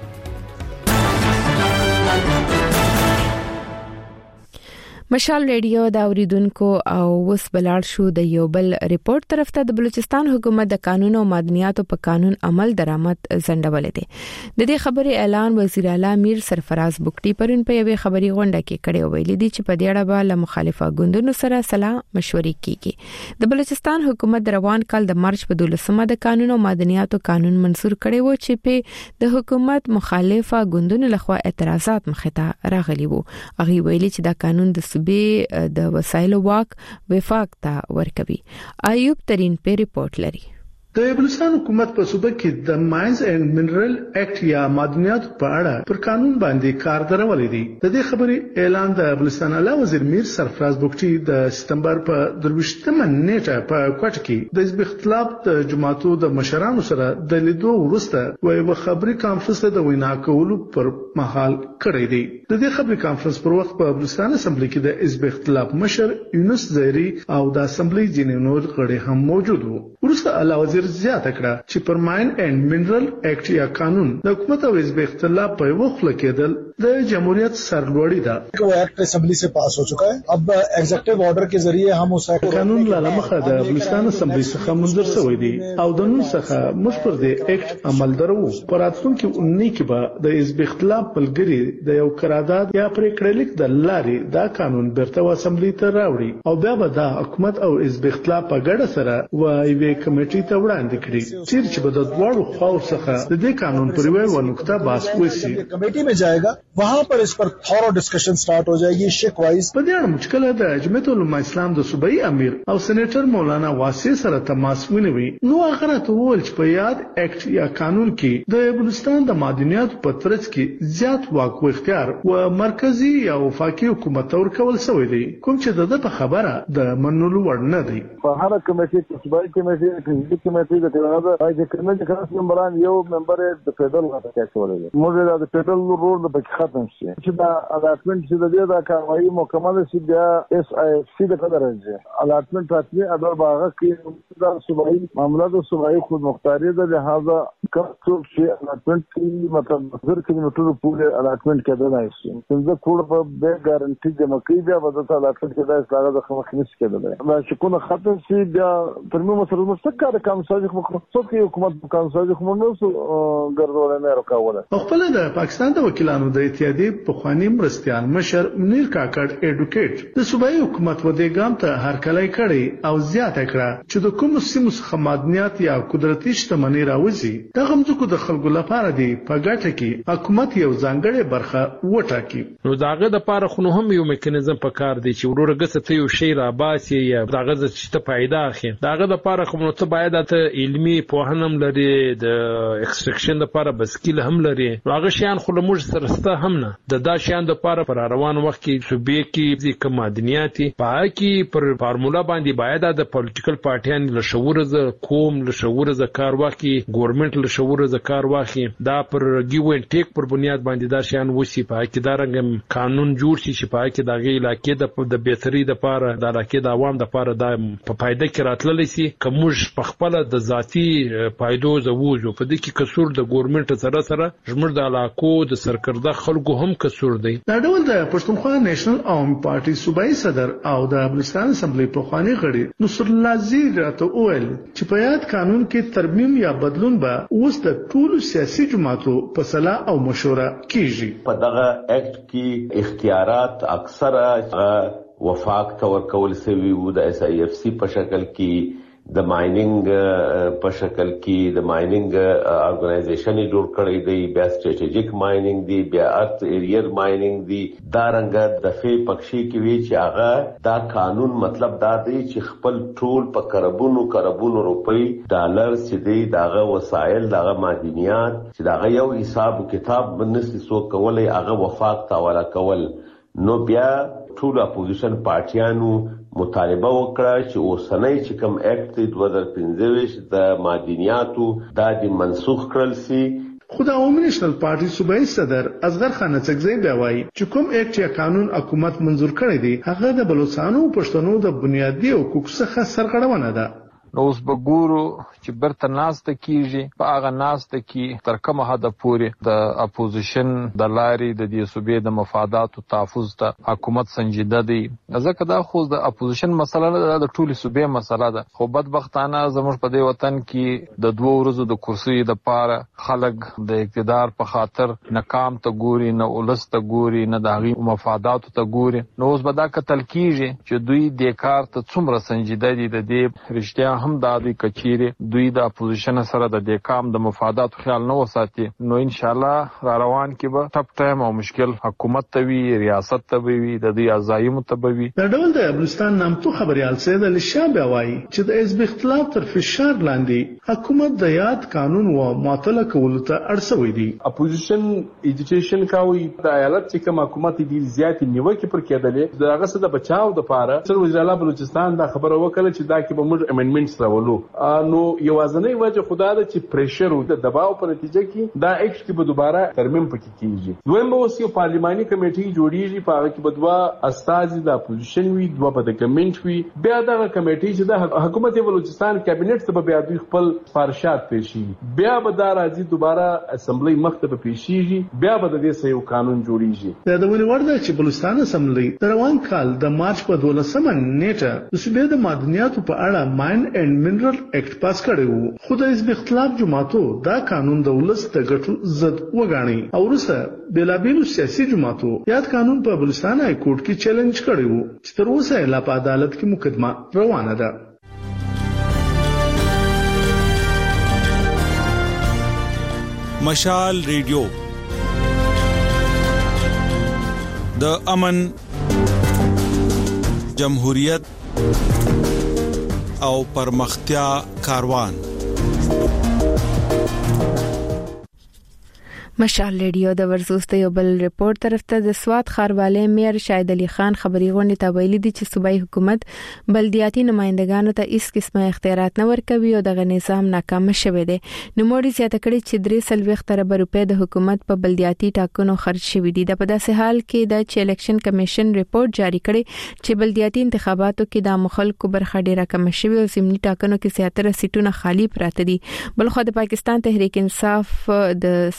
مشال ریډیو دا اوریدونکو او وس بلار شو د یو بل ریپورت طرف ته د بلوچستان حکومت د قانون او مدنیاتو په قانون عمل درآمد زندولې دي. د دې خبرې اعلان وزیر اعلی امیر سرفراز بوکټي پرون په یوې خبري غونډه کې کړی ویلي دي چې په دې اړه به له مخالفه ګوندونو سره صلاح مشورې کیږي. د بلوچستان حکومت د روان کال د مارچ په دولسمه د قانون او مدنیاتو قانون منسور کړی و چې په د حکومت مخالفه ګوندونو لخوا اعتراضات مخه ته راغلي وو. هغه ویلي چې دا قانون د به د وسایلو واک وفاق ته ورکوي. ایوب ترين په ریپورت لري.
د بلوچستان حکومت په صوبه کې د ماینز اینڈ منرل ایکټ یا معدنیات په اړه پر قانون باندې کار درولې دي. د دې خبرې اعلان د بلوچستان اعلی وزیر میر سرفراز بوکټي د سپتمبر په درویشتمه نیټه په کوټ کې د حزب اختلاف د جماعتو د مشرانو سره د لیدو وروسته یو خبري کانفرنس د وینا کولو پر مهال کړی دی. د دې خبري کانفرنس پر وخت په بلوچستان اسمبلی کې د حزب اختلاف مشر یونس زهري او د اسمبلی ځینې نور غړي هم موجود وو. وروسته اعلی وزیر زیاته کړه چې پر ماین اینڈ منرل ایکټ یا قانون د حکومت او حزب اختلاف په وخت کېدل د جمهوریت سرلوړی ده.
وہ ایکٹ اسمبلی سے پاس ہو چکا ہے. اب ایگزیکٹو آرڈر کے ذریعے ہم اس
قانون لاله مخه د بلوچستان اسمبلی څخه منظور شوی دی او د نن څخه موږ پر دې ایکټ عمل درو. پر راتلونکي اونۍ کې به د حزب اختلاف بلګری د یو قرارداد یا پریکړه لیک د لارې دا قانون برته اسمبلی ته راوړي او بیا به د حکومت او حزب اختلاف په ګډه سره وایي کمیټې ته وړاندې کړي چې په د دوړو خاور څخه د دې قانون پر یوه نقطه بحث وشي.
کمیټې میں جائے گا وہاں پر اس پر تھورو ڈسکشن سٹارٹ ہو جائے گی. شیک وائز
په دې اړه مشکله د جمعیت العلماء اسلام د صوبایي امیر او سېنیټر مولانا واسع سره تماس ونیوي. نو هغه راته وویل چې په یاد ایکټ یا قانون کې د بلوچستان د معدنیاتو په ترڅ کې زیات واک او اختیار او مرکزی یا وفاقي حکومت ورکول شوی دی کوم چې د په خبره د منلو وړ نه دی.
په هر کمیټې صوبایي کمیټې کې کمیټې د هغه د کمیټې خاص ممبران یو ممبر د فدرال غټه کې شولې. موږ د فدرال رول د بچ ختم شي چې دا الاټمنټ چې د دې دا کاروایی مکمل شي بیا اس آی اف سی د قدر راځي. الاټمنټ راتلي اډر باغه کې د صوبایي معاملات او صوبایي خود مختاري د لہذا کوم څه الاټمنټ کې مطلب زر کیلومتر پورې الاټمنټ کېدل شي. څنګه کور په به ګارانټي د مکې بیا د الاټمنټ کې دا اسلاغه د خمخنس کېدل. دا چې کو ختم شي بیا ترمو مسره مستقره کم ساجخ مخصوص کې حکومت په کانساج خو نو ګرځول نه راکاوله.
خپل د پاکستان د وکیلانو د اتحادیې پخوانی مرستیال مشر منیر کاکړ اډوکیټ د صوبایي حکومت ودیګام ته هرکلی کړي او زیاته کړه چې د کوم سیمو څخه معدنیات یا قدرتي شتمنۍ راوځي دغه ځکه د خلکو لپاره دی په ګټه کې حکومت یو ځانګړې برخه وټاکي.
نو داغه د لپاره خو هم یو میکانیزم په کار دی چې ورور غسه ته یو شی را باسي یا داغه چې ته پیدا اخی داغه د لپاره خو نو ته باید ته علمي پوهنم لري د ایکستراکشن لپاره بسکیل هم لري هغه شیان خو موږ سره سره هم نه د دا شیان د لپاره پر روان وخت کې صوبې کې د معدنیاتي په کې پر فارمولا باندې باید د پولیټیکل پارټیان له شعور ز کوم له شعور ز کار واخی ګورنمنت له شعور ز کار واخی دا پر گیو ان ټیک پر بنیاد باندې دا شیان وسی په کې دا رنګ قانون جوړ شي چې په کې دغه علاقې د د بهتري د لپاره د علاقې د عوام د لپاره د په فائدې کې راتللی سي کومج په خپل د ذاتی فائدو زوجو په دې کې قصور د ګورنمنت سره سره زموږ د علاقو د سرکرده خلکو هم قصور دی.
دا ډول د پښتونخوا نېشنل عوامي پارټي صوبایي صدر او د بلوچستان اسمبلی پخوانی غړي نصر الله زیر راته وویل چې په یاد قانون کې ترمیم یا بدلون به اوس د ټولو سیاسي جماعتو په صلاح او مشوره کیږي.
په دغه اکټ کې اختیارات اکثره وفاق تور کول سوي وو د اس ای اف سی په شکل کې د مایننګ په شکل کې د مایننګ ارګنایزیشن جوړ کړی دی بیا سټریټیجیک مایننګ دی بیا ارث ایریر مایننګ دی دا رنګ د فی پکشي کې وی چې هغه دا قانون مطلب دا دی چې خپل ټول په کربونو کربونو روپی ډالر چې دی داغه وسایل داغه معدنیات چې داغه یو حساب کتاب بنسي سو کولای هغه وفاق تاواله کول. نو بیا ټول اپوزیشن پارټیانو مطالبه وکړه چې اوسنۍ چې کوم اکټ دوه هزار پنځه د معدنیاتو دا د منسوخ کړل سي.
خو د عوامي نېشنل پارټي صوبایي صدر اصغر خان څکزی بیا وایي چې کوم اکټ یا قانون حکومت منزور کړی دی هغه د بلوچستانو پښتنو د بنیادي حقوقو څخه سرغړونه ده.
نو اوس به ګورو چې برته ناسته کیږي په هغه ناسته کې تر کومه حد پورې د اپوزیشن د لارې د دې صوبې د مفاداتو تحفظ ته حکومت سنجیده دی. ځکه دا خو د اپوزیشن مسله نه د ټولې صوبې مسله ده خو بدبختانه زموږ په دې وطن کې د دوه ورځو د کرسي د پاره خلک د اقتدار په خاطر ناکام ته ګوري نه ولس ته ګوري نه د هغې مفاداتو ته ګوري. نو اوس به دا کتل کیږي چې دوی د کار ته څومره سنجیده دي د دې رښتیا هم دا دوی کچيري دوی د اپوزیشن سره د دې کام د مفادات خیال نه وساتي. نو ان شاء الله را روان کې به ټپ ټایم او مشکل حکومت ته وی ریاست ته وی د دې ازایم ته وی.
د ډول د بلوچستان نامتو خبريال سید علي شاه بیاوي چې د حزب اختلاف تر فشار لاندې حکومت د یاد قانون و معطل کولو ته اړسوي دي.
اپوزیشن ایجیټیشن کوي د ایالت چې کوم حکومت دی زیات نیوکه پر کېدلې د هغه څه د بچاو د پاره سر وزیر اعلی بلوچستان دا خبره وکړه چې دا کې به موږ امندمنټس راولو. نو یوازنۍ وجه خدا ده چې پریشر او د دباو په نتیجه کې دا اکټ کې به دوباره ترمیم پکې کیږي. دویم به اوس یو پارلیماني کمیټي جوړیږي په هغه کې به دوه استازي د اپوزیشن وي دوه به د ګورنمنت وي بیا دا کمیټي چې د حکومت بلوچستان کابینټ ته بیا دوی خپل سفارشات پیشي بیا به دا راځي دوباره اسمبلی مخته به پیشيږي بیا به د دې یو قانون جوړیږي.
دا ونی ورده چې بلوچستان اسمبلی د روان کال د مارچ په دولسمه نیټه د صوبې د معدنیاتو په اړه ماین اینڈ منرل اکټ پاس کړی وو. خو د حزب اختلاف جماعتو دا قانون د ولس د ګټو ضد وګاڼي او وروسته بېلابېلو سیاسي جماعتو یاد قانون په بلوچستان های کورټ کې چیلنج کړی وو چې تر اوسه لا په عدالت کې مقدمه روانه ده.
مشال ریډیو د امن جمهوریت او پرمختیا کاروان.
مشال ریډیو د ورزوست یو بل ریپورت طرف ته د سواد خاروالي میر شاهد علي خان خبري غونډه ته ویلي دي چې صوبایي حکومت بلدیاتي نمائندګانو ته هیڅ قسمه اختیارات نه ورکوي او دغه نظام ناکام شوی دی. نو موري زیاته کړي چې درې سلويخ تر روپے د حکومت په بلدیاتي ټاکنو خرج شوی دي. د په داسې حال کې د چې الیکشن کمیشن ریپورت جاری کړي چې بلدیاتي انتخاباتو کې د مخالکو برخه ډیره کم شوی او زمینی ټاکنو کې زیاتره سیټونه خالی پراته دي. بلخو د پاکستان تحریک انصاف د سواد نه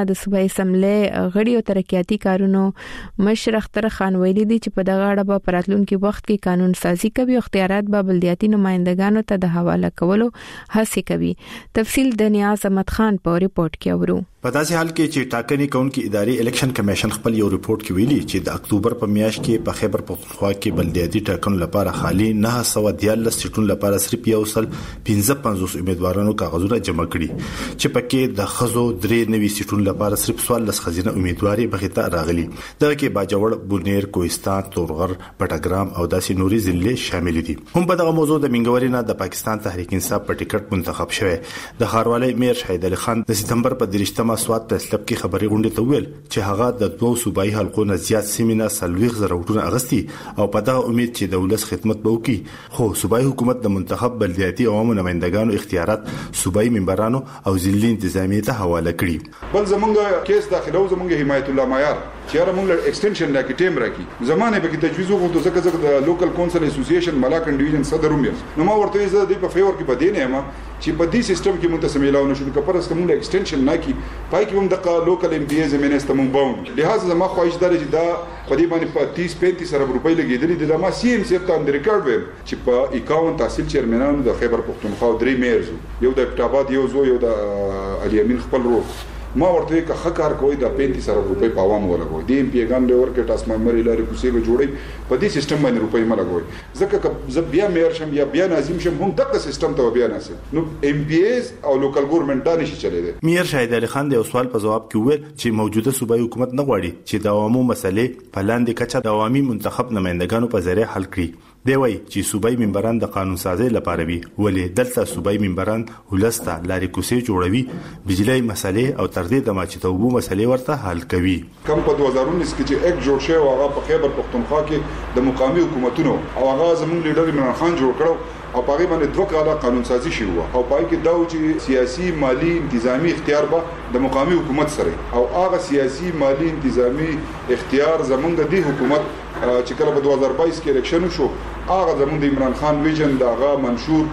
د صوبایي اسمبلی غړي او ترقیاتي کارونو مشر اختر خان ویلي دي چې په دغه اړه به پراتلونکو وخت کې قانون سازي کوي او اختیارات به بلدیاتي نمائندګانو ته د حواله کولو هڅه کوي. تفصیل د نیاز احمد خان په ریپورت کې اورو.
په داسې حال کې چې ټاکنې کونکي ادارې الیکشن کمیشن خپل یو ریپورت کې ویلي چې د اکتوبر په میاشت کې په خیبر پختونخوا کې بلدیاتي ټاکنو لپاره خالي نه سو دیالس سیټونو لپاره صرف یو سل پنځه پنځوس امیدوارانو کاغذونه جمع کړي چې پکې د خزو درې نوي سیټونو لپاره صرف څوارلس خزینه امیدواري بغیته راغلي. دغه کې باجوړ، بونیر، کوهستان، تورغر، پټګرام او داسې نوري ضلع شامل دي. هم په دغه موضوع د منګوري نه د پاکستان تحریک انصاف په ټیکټ منتخب شوی د ښاروالۍ میر شهید علي خان د سپتمبر په دریشتمه سواد تسلب کې خبري غونډه ته ویل چې هغه د دوه صوبایي حلقو نه زیات سیمینه سلويغ زراوټونه اغستی او په دغه امید چې د ولس خدمت به وکړي. خو صوبایي حکومت د منتخب بلدیاتي عوامو نمائندګانو اختیارات صوبایي منبرانو او ضلعي انتظامیه ته حواله کړي.
بل زمونږ کیس داخله او زمونږ حمایت الله معیار چې را مونږ ایکستنشن لا کې ټیم راکې زمانه به کې تجویز وکړو ځکه ځکه د لوکل کونسل اسوسییشن ملاکن ډیویژن صدر هم نو ما ورته زه د په فیور کې بدینه ما چې په دې سیستم کې مونږ ته سمېلاو نشو د کپرس کوم ایکستنشن نه کی پای کې هم د لوکل ام پی ایز منسټر مونږ باوند لہذا ما خواهش درې چې دا په دې باندې په تیس پینتیس ارب روپۍ لګېدلې د ما سی ام سی ته اند ریکارډ ویم چې په اکاونټ تحصیل چیرمنانو د خیبر پختونخوا درې میرز یو د ابتاباد یو زو یو د علي امین خپل رو ما ورته که خکار کوي د پینتیس ارب روپۍ په عوام ولګوي د ام پی ګان ډور کې تاسو ممري لاري کوسي کو جوړي په دې سیستم باندې روپۍ ملګوي ځکه که زه بیا مېر شم یا بیا ناظم شم هم دغه سیستم ته بیا ناسي نو ام پی ایز او لوکل ګورنمنت دا نشي چلے دي.
میر شهید علي خان د سوال په جواب کې وویل چې موجوده صوبایي حکومت نه غواړي چې د عوامو مسلې په لاندې کچه د عوامي منتخب نمائندګانو په ذریعہ حل کړي. دی وایي چې صوبایي منبران د قانون سازي لپاره وي ولې دلته صوبایي منبران ولسته لاري کوسي جوړوي بجلی مسلې او تر دې د ماچتوبو مسلې ورته حل کوي.
کم په دوه هزار ونیس کې چې یک جوړ شوی هغه په خیبر پختونخوا کې د مقامي حکومتونو او هغه زموږ لیډر عمران خان جوړ کړو او پاره باندې دوه کاله قانون سازي شوی او پای کې دا چې سیاسي مالی انتظامی اختیار به د مقامي حکومت سره او هغه سیاسي مالی انتظامی اختیار زمونږ د حکومت چې کله په دوه هزار بایس کې الیکشن شو هغه زموږ د عمران خان ویژن دا هغه منشور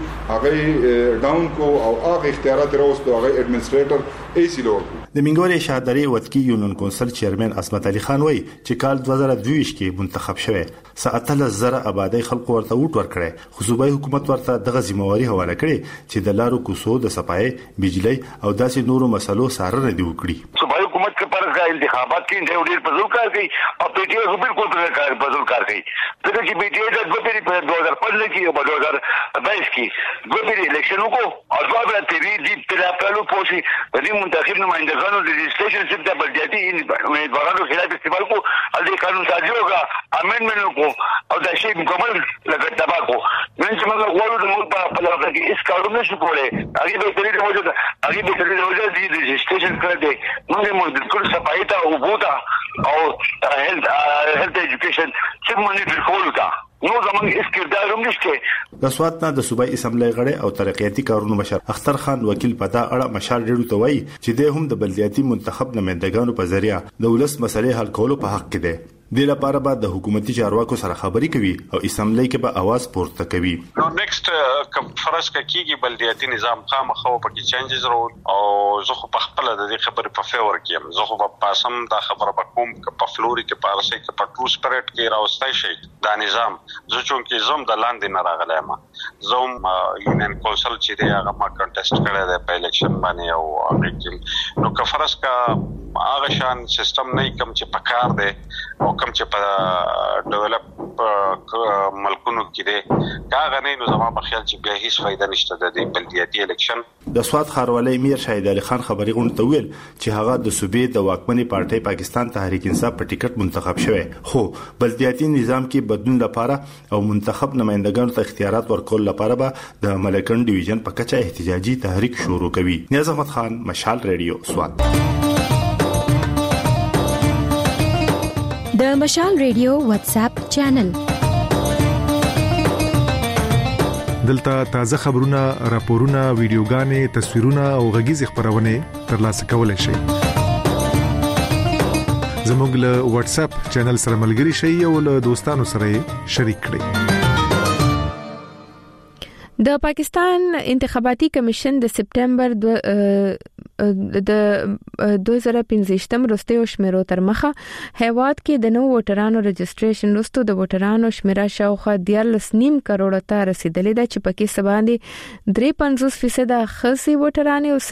هغه ډاون کو او هغه اختیارات راوستو هغه ایڈمنسټریټر ایسی لور
د منګوري شهادري وتکی یونین کونسل چیرمن عصمت علي خان وای چې کال دوه زره دوه کې منتخب شوه ساتل زره آبادی خلق ورته وټ ور کړي خو صوبایي حکومت ورته دغه ځمواري حواله کړي چې د لارو کوسو د صفای بجلی او داسې نورو مسلو سره دی وکړي.
صوبایي حکومت کې پرځ کا انتخابات کې ډېر پزول کار کوي او پی ټی آی بالکل کار پزول کار کوي ځکه چې پی ټی آی د دوه په دوه هزار پنځه کې او په دوه هزار بایس کې دوه پیری الیکشن وکړو او دوه بل پیری دی په خپل پوسی د دې منتخب نمائندګانو د رجسټریشن سیټ د بلدیاتي امیدوارانو خلاف استعمال کو او د قانون سازي وکړه امندمنت کو او دا شی مکمل لګټ تبا کو نن چې موږ غواړو د موږ په لاره کې اس کارونه نشو کولای هغه به ترې موجود هغه به ترې موجود دي د رجسټریشن کړ دي موږ موږ بالکل صفایي ته او بوتا او هیلث هیلث ایجوکیشن څه مونږ ټول تا نو زمونږ اس کردار هم نشته.
د سوات نه د صوبایي اسمبلی غړي او ترقیاتي کارونو مشر اختر خان وکیل پتا اړه مشال ډیرو ته وایي چې د هم د بلدیاتي منتخب نمائندګانو په ذریعہ د ولس مسلې حل کولو په حق کې ده. د لپاره بعد د حکومتي چارواکو سره خبري کوي او اسمبلی کې به आवाज پورته کوي.
نو نیکسټ فرض کیږي بلدیاتي نظام خامخو پکې چینجز راول او زه خو په خپل د دې خبرې په فیور کې زه خو په پاسم دا خبره په کوم په فلوري کې پارسي کې په ټرو سپریټ کې راوستای شي دا نظام زه چون کې زم د لاندې نه راغلایم زم یونین کونسل چې دی هغه ما کنټیسټ کړی دی په الیکشن باندې او هغه نو کفرس کا هغه شان سیستم نه کوم چې پکار دی او کوم چې په ډیولپ ملکونو کې دی دا غنی نو زما په خیال چې بیا هیڅ فائدہ نشته د دې بلدیاتي الیکشن.
د سواد ښاروالۍ میر شهید علي خان خبري غونډه ویل چې هغه د صوبې د واکمنې پارټۍ پاکستان تحریک انصاف په ټیکټ منتخب شوی خو بلدیاتي نظام کې بدلون لپاره او منتخب نمائندګانو ته اختیارات ورکول لپاره به د ملکن ډیویژن په کچه احتجاجي تحریک شروع کوي. نیاز احمد خان مشال ریډیو سواد.
د مشال ریډیو واتس اپ چینل
دلته تازه خبرونه، راپورونه، ویډیوګانې، تصویرونه او غږیز خبرونه ترلاسه کولای شئ. زموږ له واتس اپ چینل سره ملګري شئ او له دوستانو سره شریک کړئ.
د پاکستان انتخاباتي کمیشن د سپټمبر د دوه زره پنځه وروستیو شمیرو تر مخه هیواد کې د نو ووټرانو رجسټریشن وروسته د ووټرانو شمیره شاوخوا دیارلس نیم کروڑ ته رسیدلې ده چې پکې سباندې درې پنځوس فیصد خصي ووټران او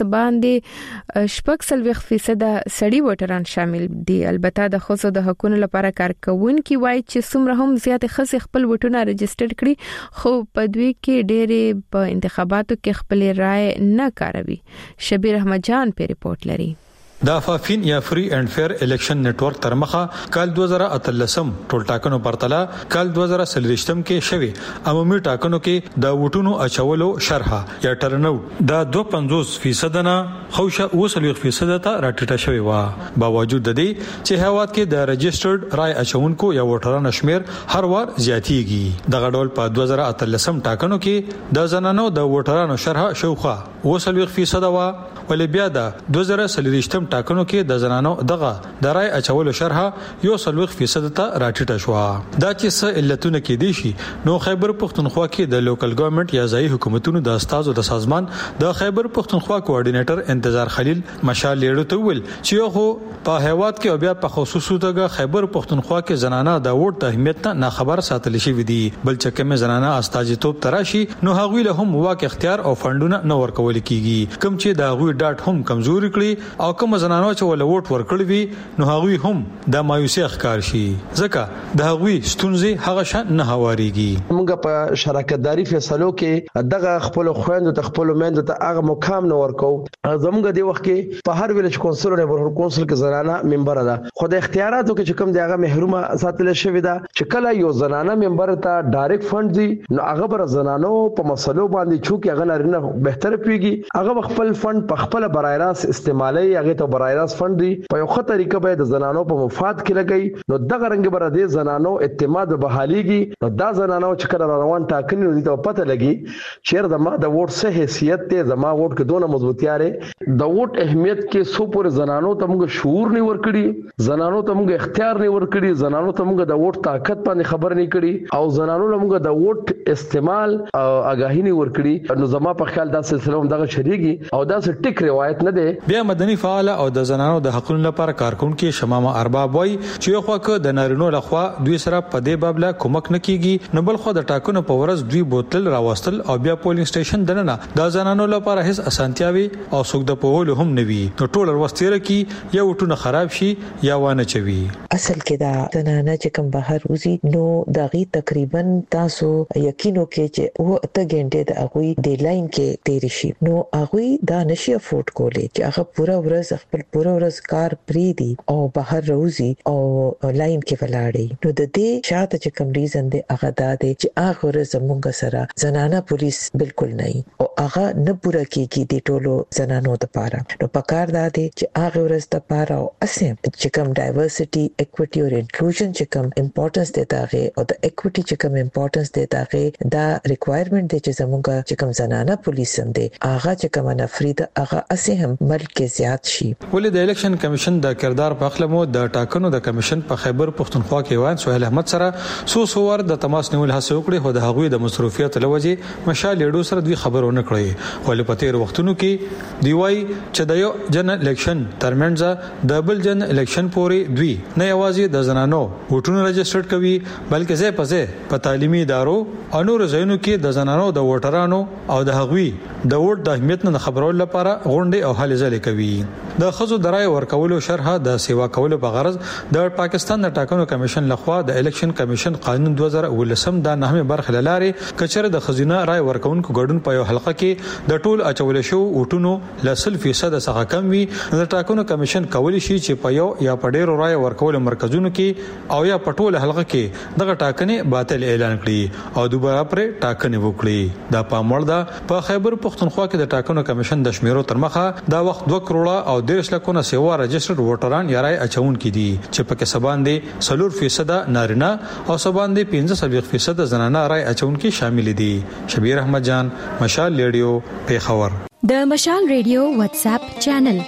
سباندې شپږ سلويخ فیصد سړي ووټران شامل دي. البته د خصو د حقوقو لپاره کارکونکي وایي چې څومره هم زیات خصي خپل ووټونه رجسټر کړي خو په دوی کې ډېر په انتخاباتو کې خپل رائے نه کاروي. شبیر احمد جان په ریپورت لري.
د افافین یا فری اینڈ فیر الیکشن نیټ ورک تر مخه کال دوه زره اتلسم ټول ټاکنو پرتله کال دوه زره سلریشتم کې شوی عمومي ټاکنو کې د ووټونو اچولو شرحه یا ټرناوټ د دوه پنځوس فیصد نه خوشه اوسلوي فیصد ته راټیټه شوی و. باوجود د دې چې هیواد کې د رجسټرډ رای اچونکو یا ووټرانو شمیر هر وار زیاتیږي. دغه ډول په دوه زره اتلسم ټاکنو کې د زنانو د ووټرانو شرحه شوخه اوسلوي فیصد و ولې بیا د دوه زره سلریشتم ټاکنو کې د زنانو دغه د رای اچولو شرحه یو سلويخ فیصد ته راټیټه شو. دا چې څه علتونه کې دي شي نو خیبر پختونخوا کې د لوکل ګورنمنت یا ځایي حکومتونو د استازو د سازمان د خیبر پختونخوا کوارډینیټر انتظار خلیل مشال لیړو ته ویل چې یو په هیواد کې او بیا په خصوصو دغه خیبر پختونخوا کې زنانه د ووټ د اهمیت نه خبر ساتل شي ودی بل چې کوم زنانه استاجیتوب تراشي نو هغوی له هم واک اختیار او فندونه نه ورکول کیږي کوم چې د هغوی ډاټ هم کمزوري کړي او کوم زنانو چې ول ووټ ورکړي وي نو هغوی هم د مایوسي ښکار شي ځکه د هغوی ستونزې هغه شان نه هواريږي.
موږ په شراکتداري فیصلو کې دغه خپل خويندو ته خپل مېندو ته هغه مقام نه ورکو. زموږ د وخت کې په هر ویلج کونسل او نبرهور کونسل کې زنانه ممبر ده خو د اختیاراتو کې چې کوم دی هغه محرومه ساتل شوی ده چې کله یو زنانه ممبر ته ډایرکټ فند دی نو هغه بر زنانو په مسلو باندې چوکي هغه لرنه بهتر پیږي هغه خپل فند په خپل برای راس استعمالي هغه ته برای راس فند دی په یو خطر طریقه به د زنانو په مفاد کې لګي نو دغه رنګ بر د زنانو اعتماد بحاليږي نو دا زنانو چې کړه روان ټاکنې دي ته پته لګي چې د ما د ووټ سه حیثیت ته زما ووټ کې دونه مضبوطیاره د ووټ اهمیت کې سو پر زنانو ته موږ شعور نه ورکړي زنانو ته موږ اختیار نه ورکړي زنانو ته موږ د ووټ طاقت باندې خبر نه کړي او زنانو له موږ د ووټ استعمال او آگاهی نه ورکړي نو زما په خیال دا سلسله هم دغه شریږي او دا څه ټیک روایت نه ده.
بیا مدني فعال او د زنانو د حقوقو لپاره کارکونکو شمامه ارباب وای چې یو خواکه د نارینو لخوا دوی سره په دې باب لا کومک نه کیږي نو بل خو د ټاکنو په ورځ دوی بوتل راوستل او بیا پولینګ سټیشن دننه د زنانو لپاره هیڅ اسانتیاوي او څوک د پوهول هم نه وي نو ټول ورستيره کی یا وټونه خراب شي یا وانه چوي.
اصل کې دا زنانه چې کوم بهر وزي نو دغه تقریبا تاسو یقینو کې چې و ته ګنټه د اغوي د لاین کې تیر شي نو اغوي دا نشي افورد کولی چې هغه پورا ورځ خپل پورا ورځ کار پری دي او بهر روزي او لاین کې ولاړی نو د دې شاته چې کوم ریزن دی هغه دا دی چې هغه ورځ موږ سره زنانه پولیس بالکل نه او هغه نه پورا کیږي د ټولو زنانو لپاره نو پکار دا دی چې هغه ورځ د پاره او اسیم چې کوم ډایورسټي اکوټي او انکلوژن چې کوم امپورټنس دی داغه او د اکوټي چې کوم امپورټنس دی داغه دا ریکوایرمنت دی چې زموږ چې کوم زنانه پولیس هم دی هغه چې کوم نفرید هغه اسیم ملک کې زیات شي.
ولې د الیکشن کمیشن د کردار په خپل مو د ټاکنو د کمیشن په خیبر پختونخوا کې وان سہیل احمد سره سو سوور د تماس نیول هڅه وکړي خو د هغوی د مصروفیت لوجه مشال لیډو سره دوی خبرونه کړې ولې په تیر وختونو کې دی وای چې د یو جن الیکشن ترمنځ د بل جن الیکشن پورې دوی نه یوازې د زنانو ووټونه رجسټر کوي بلکې ځای په ځای په تعلیمي ادارو او نور ځایونو کې د زنانو د ووټرانو او د هغوی د ووټ د اهمیت نه خبرول لپاره غونډې او هلې ځلې کوي. د خزو درای ورکولو شرحه د سیوا کولو په غرض د پاکستان د ټاکنو کمیشن لخوا د الیکشن کمیشن قانون دوه زره ولسم د نهمه برخه لاره کچره د خزینه رای ورکونکو ګډون په یو حلقه کې د ټول اچول شو وټونو لسل فیصد څخه کم وي د ټاکنو کمیشن کولی شي چې په یو یا په ډیرو رای ورکولو مرکزونو کې او یا په ټول حلقه کې دغه ټاکنې باطل اعلان کړي او دوباره پر ټاکنې وکړي. دا پاموړ ده په خیبر پختونخوا کې د ټاکنو کمیشن د شمیرو تر مخه دا وخت دوه کروڑه او دیرش لکونه سیوا رجسټرډ ووټران یا رای اچون کې دي چې پکې سباندې سلور فیصد نارینه او سباندې پنځه فیصد زنانه رای اچون کې شامل دي. شبیر احمد جان مشال ریډیو پیښور.
د مشال ریډیو واتس اپ چینل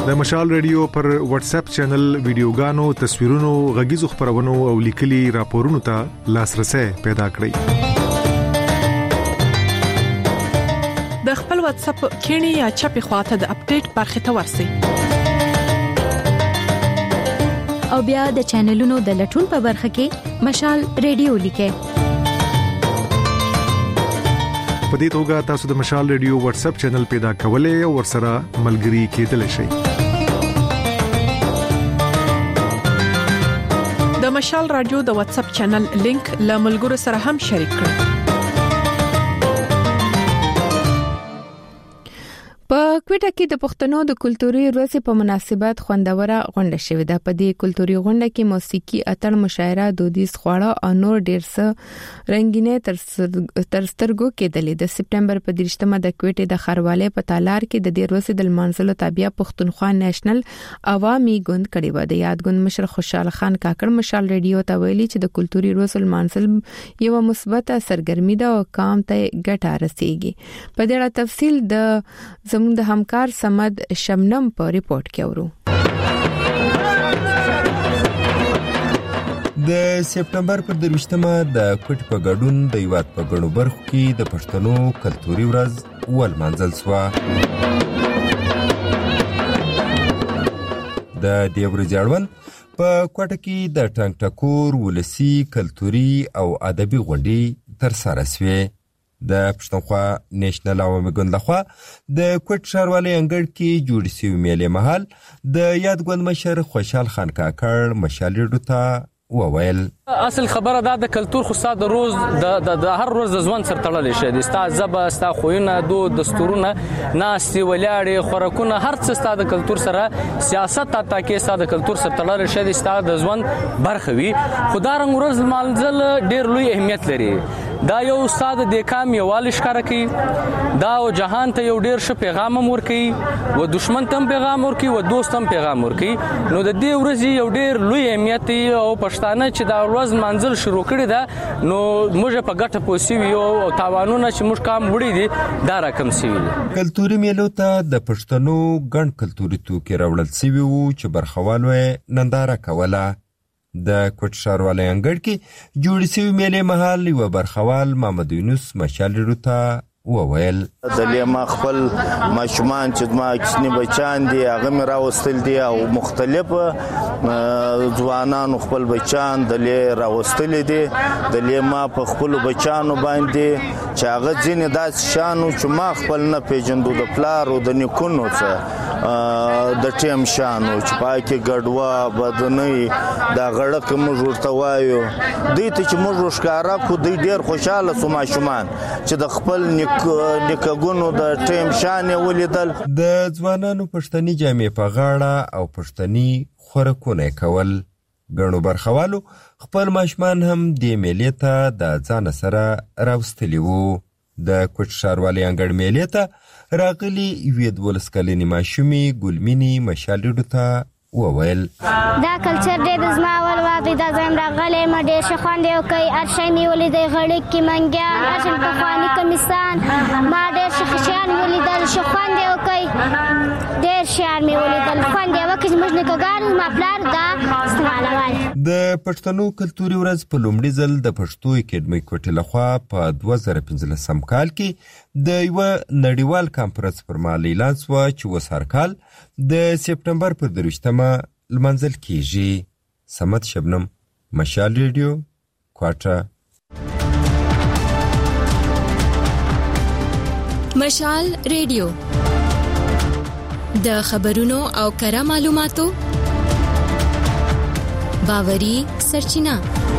د مشال ریډیو پر واتس اپ چینل ویډیوګانو تصویرونو غږیزو خبرونو او لیکلي راپورونو ته لاسرسي پیدا کړئ
د خپل واتس اپ کینی یا چپی خواته د اپډیټ برخه ته ورسی
او بیا د چینلونو د لټون په برخه کې مشال ریډیو لیکه
په دې توګه تاسو د مشال ریډیو واتس اپ چینل پیدا کولای او ورسره ملګري کېدلی شئ
د مشال رادیو د واتس اپ چینل لینک له ملګرو سره هم شریک کړئ په کوټه کې د پښتنو د کلتوري ورځې په مناسبت خوندوره غونډه شوې ده. په دې کلتوري غونډه کې موسیقي، اتڼ، مشاعره، دودیز خواړه او نور ډیر څه رنگینه تر سترګو کېدلې. د سپټمبر په دریشتمه د کوټې د خروالې په تالار کې د دې ورځې د منځلو تابع پښتونخوا نېشنل عوامي ګوند کړي و. د یاد ګوند مشر خوشحال خان کاکړ مشال ریډیو ته ویلي چې د کلتوري ورځې منځل یو مثبت سرګرمي ده او قام ته ګټه رسیږي. په دې اړه تفصیل د زموږ د همکار سمد شمنم په ریپورت کې اورو.
د سپټمبر پر درویشتمه د کوټ په ګډون د یوات په ګڼو برخو کې د پښتنو کلتوري ورځ ولمانځل شوه. د دې ورځې اړوند په کوټه کې د ټنګ ټکور ولسی کلتوري او ادبي غونډې ترسره شوې. د پښتونخوا نېشنل عوامي ګوند لخوا د کوټ ښاروالۍ انګړ کې جوړ شوي میلې مهال د یاد ګوند مشر خوشحال خان کاکړ مشال ریډیو ته وویل
اصل خبره دا د کلتور خو ستاسو د روز د د هر روز د ځوان سره تړلې شي. د ستاسو زبا ستاسو خوینه دو دستورونه ناستي ولاړې خوراکونه هر څه ستاسو د کلتور سره سیاست تا کې ستاسو د کلتور سره تړلې شي. د ستاسو د ځوان برخه وي خدای رنګ ورځ مالځل ډېر لوی اهمیت لري. دا یو استاد د کام یو والش کار کوي دا او جهان ته یو ډیر ښه پیغام ورکوي و دشمن ته پیغام ورکوي و دوست ته پیغام ورکوي. نو د دې ورځې یو ډیر لوی اهمیت او پښتانه چې دا ورځ منځل شروع کړی دا نو موږ په ګټه پوسی یو او تاوانونه چې موږ کام وړي دي دا رقم سوي.
کلتوري میلو ته د پښتنو ګڼ کلتوري توکي راوړل سوي وو چې برخوالو ننداره کوله. د کوټ ښاروالۍ انګړ کې جوړ شوي میلې مهال یو برخوال محمد یونس مشال ریډیو ته وویل
دلې ما خپل ماشومان چې ما کښنی بچان دي هغه مې راوستل دي او مختلف ځوانانو خپل بچان دلې راوستل دي. دلې ما په خپل بچانو باندې چې هغه ځینې داسې شانو چې ما خپل نه پیژندو د پلار او د نیکونو څخه د ټیم شانو چې پاکي ګډوا بدنۍ دا غړک موږ ورته وایو دوی ته چې موږ ښکارا کو دوی ډېر خوشاله سو ماشومان چې د خپل نیکګونو د ټیم شان ولیدل.
د ځوانانو پښتني جامې په غاړه او پښتني خوراکونه کول. ګڼو برخوالو خپل ماشومان هم د میلې ته د ځان سره راوستلی وو. د کوټ ښاروالۍ انګړ میلې ته راغلي یوې دولس کلنې ماشومې ګلمینې مشال ریډیو ته وویل
دا کلچر ډېر زما اول وار دی دا ځم راغلی ما ډېر ښه خوند یې وکړ. هر شی مې ولیدی غړکې منګیان هر شی پخواني کمیسان ما ډېر ښه شیان مې ولیدل ښه خوند یې وکړ. ډېر شیان مې ولیدل خوند یې وکړ چې موږ نیکهګان زما پلار دا استعمالول.
د پښتنو کلتوري ورځ په لومړي ځل د پښتو اکیډمۍ کوټې لخوا په دوه زره پنځلسم کال کې د یوه نړیوال کانفرنس پر مهال اعلان شوه چې اوس هر کال د سپټمبر پر درویشتمه لمانځل کیږي. سمد شبنم مشال ریډیو کوټه.
مشال ریډیو د خبرونو او کره معلوماتو باوري سرچینه.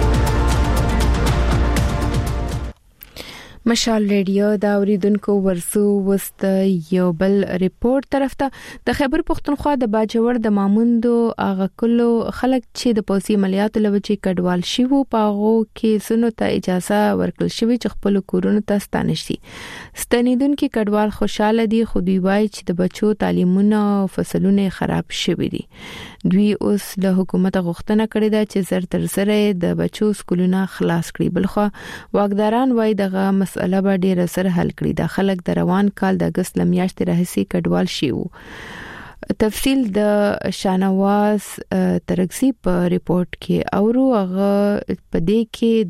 مشال ریډیو دا اوریدونکو ورسو وست یو بل ریپورت طرف ته د خیبر پختونخوا د باجوړ د ماموندو اغه کلو خلک چې د پوسی عملیاتو لوچې کډوال شي وو پاغو کې سونو ته اجازه ورکړل شوی چې خپل کورونو ته ستانه شي. ستنیدونکو کډوال خوشاله دي خو دوی وایي چې د بچو تعلیمونه او فصلونه خراب شوي دي. دوی اوس له حکومت غوښتنه کړې ده چې زر تر زر د بچو سکولونه خلاص کړي. بلخو واګداران وایي دغه مسله به ډېر سره حل کړي. د خلک د روان کال د اگست لمیاشتې راهیسې کډوال شي وو.
تفصیل د شانواز ترغزی په ریپورت کې اورو هغه په دې کې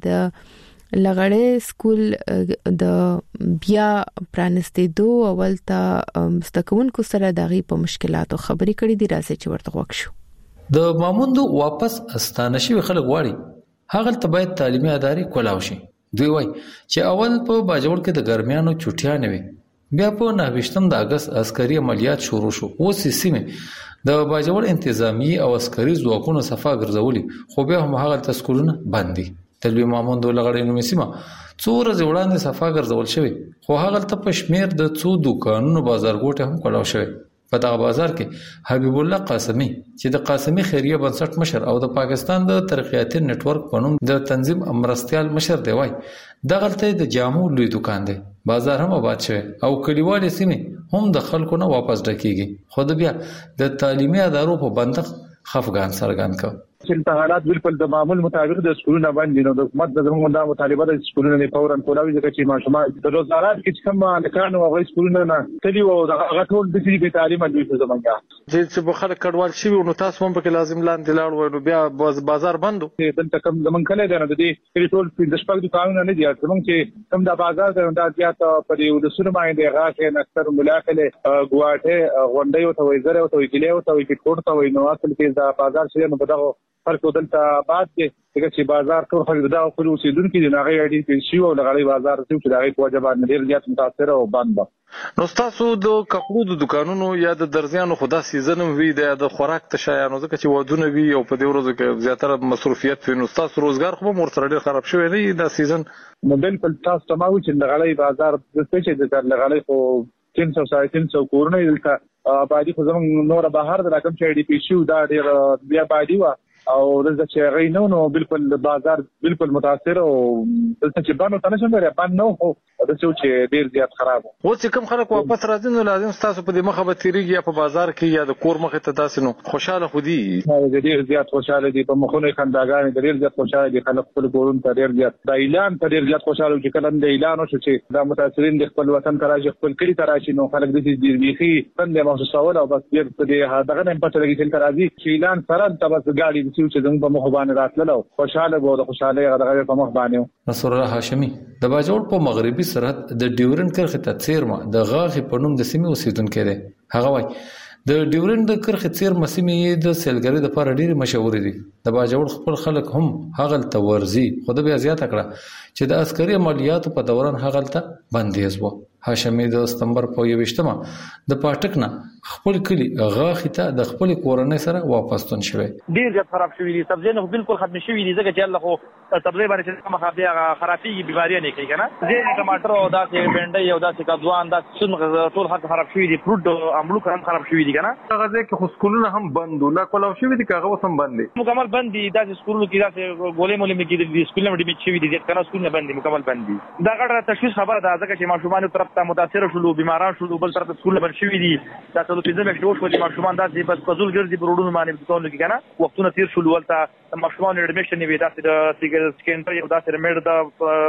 د لغړې سکول د بیا پرانستېدو اول ته مستقونکو سره دغه په مشکلاتو خبرې کړې دي راځي چې ورته وښو
د ماموندو واپس استانه شوی خلک غواړي هغه ته باید تعلیمي ادارې کولاو شي دوی وایي چې اول په باجوړ کې د ګرمیانو چټیا نه وي بیا په نهویشتم د اگست عسکري عملیات شروع شو اوس سیمه د باجوړ انتظامی او عسکري ځواکونو صفه ګرځولي خو بیا هم هغه تسکولونه باندې تلوي ماموند ولغړې نو سیمه څو ورځې وړاندې صفه ګرځول شوی خو هغه ته په شمیر د څو دکانونو بازارګوټه هم کولاو شوی په دغه بازار کې حبیب الله قاسمی چې د قاسمی خیریه بنسټ مشر او د پاکستان د ترقیاتي نت ورک په نوم د تنظیم امرستیال مشر دی وای دغه ته د جامو لوی دکان دی بازار هم آباد شوی او کلیوال سیمه هم د خلکو نه واپس ډکیږي خو د بیا د تعلیمي ادارو په بندق خفغان سرګان کا
چې حالات بالکل د معمول مطابق د سکولونو باندې نو د حکومت د زموږ د مطالبه د سکولونو نه فورا کولاوي ځکه چې ماشومان د روزګارات کې کوم لکانو او سکولونو نه تلي او د غټول د فری تعلیم د زمونږه
چې په خلک کډوال شي نو تاسو هم په لازم لاندې لاړ وای نو بیا بازار بندو
دلته کوم زمونږ کله دی نو د دې ټول د شپږ دکانونه نه دي زمونږ چې کوم د بازار د زیات په یو د سره باندې راځي نکتر ملاقله ګواټه غونډي او تویزره او تویګلې او تویګټور ته وینو اصل کې د بازار شې نو بدغه فرق دلته بعد کې چې بازار ټول خلک دا خپل اوسیدونکو د ناغي اړې کې شی او لغړی بازار چې دغه په وجبان ډیر زیات متاثر او بند
نو تاسو د کپړو د دکانونو یا د درزیانو خدا سیزن وی د خوراک تشایانو ځکه چې ودونه وی او په دې ورځو کې زیاتره مصروفیت وي نو تاسو روزګار خو مور سره ډیر خراب شوی دی د سیزن
نو بالکل تاسو تمامو چې لغړی بازار د څه چې د لغړی خو تین سو ساړه تین سو کورونه دلته آبادی خو زموږ نور بهر د رقم چې ډي پی شو دا ډیر بیا آبادی و او دلته چې غي نو نو بالکل بازار بالکل متاثر او دلته چې باندې تنه شمه باندې نو هو د څه چې ډیر زیات خراب
و چې کوم خلک واپس راځي نو لازم تاسو په دې مخه به تیریږي یا په بازار کې یا د کور مخه ته داسې نو خوشاله خودي
ډیر زیات خوشاله دي په مخونه خنداګان ډیر زیات خوشاله دي خلک خپل کورون ته ډیر زیات د اعلان ته ډیر زیات خوشاله چې کله د اعلان وشو چې دا متاثرین د خپل وطن ته راځي خپل کلی ته راشي نو خلک د دې بيخي څنګه محسوسول او بس ډیر په دې دغه نه پته لګي چې راځي چې اعلان سره ته بس ګاډي د چې زموږ په مخ باندې راتللو خوشاله وو د خوشاله دغه په مخ باندې
نصر الله هاشمي د باجوړ په مغربي سرحد د ډیورن کرخه ته څیرمه د غاغي په نوم د سیمې اوسیدونکو دی هغه وای د ډیورن د کرخه څیرمه سیمې د سیلګری د لپاره ډېر مشهور دي د باجوړ خپل خلک هم هغه ته ورزي خو د بیا زیاته کړه چې د عسکري عملیاتو په دوران هغه ته بندیز وو هاشمي د سپتمبر په یوشتمه د پټک نه خپل کلی غاخي ته د خپل کورنۍ سره واپس تون شوی
ډیر زیات خراب شوی دي سبزی نه بالکل ختم شوی دي ځکه چې الله خو سبزی باندې چې کومه بیا خرابي بیماری نه کوي کنه زه ټماټر او داسې بنډي او داسې کدوان داسې څون ټول خط خراب شوی دي فروټ املو هم خراب شوی دي کنه
هغه ځکه خو سکولونه هم بند ولا کولاو شوی دي کاغه وسم بند دي
مکمل بند دي داسې سکولونو کې داسې ګولې مولې مې کې دي سکولونه دې شوی دي کنه سکولونه بند دي مکمل بند دي دا غړ تشویش خبره ده ځکه چې ماشومان طرف ته متاثر شول بیماران شول بل طرف سکول بند شوی دي دا ټول څه زموږ شو چې ماشومان داسې بس پزول ګرځي پروډونو باندې ټول کې کنه وختونه تیر شول ولته ماشومان اډمیشن نیوي داسې د سیګر سکینډري او داسې مېډ د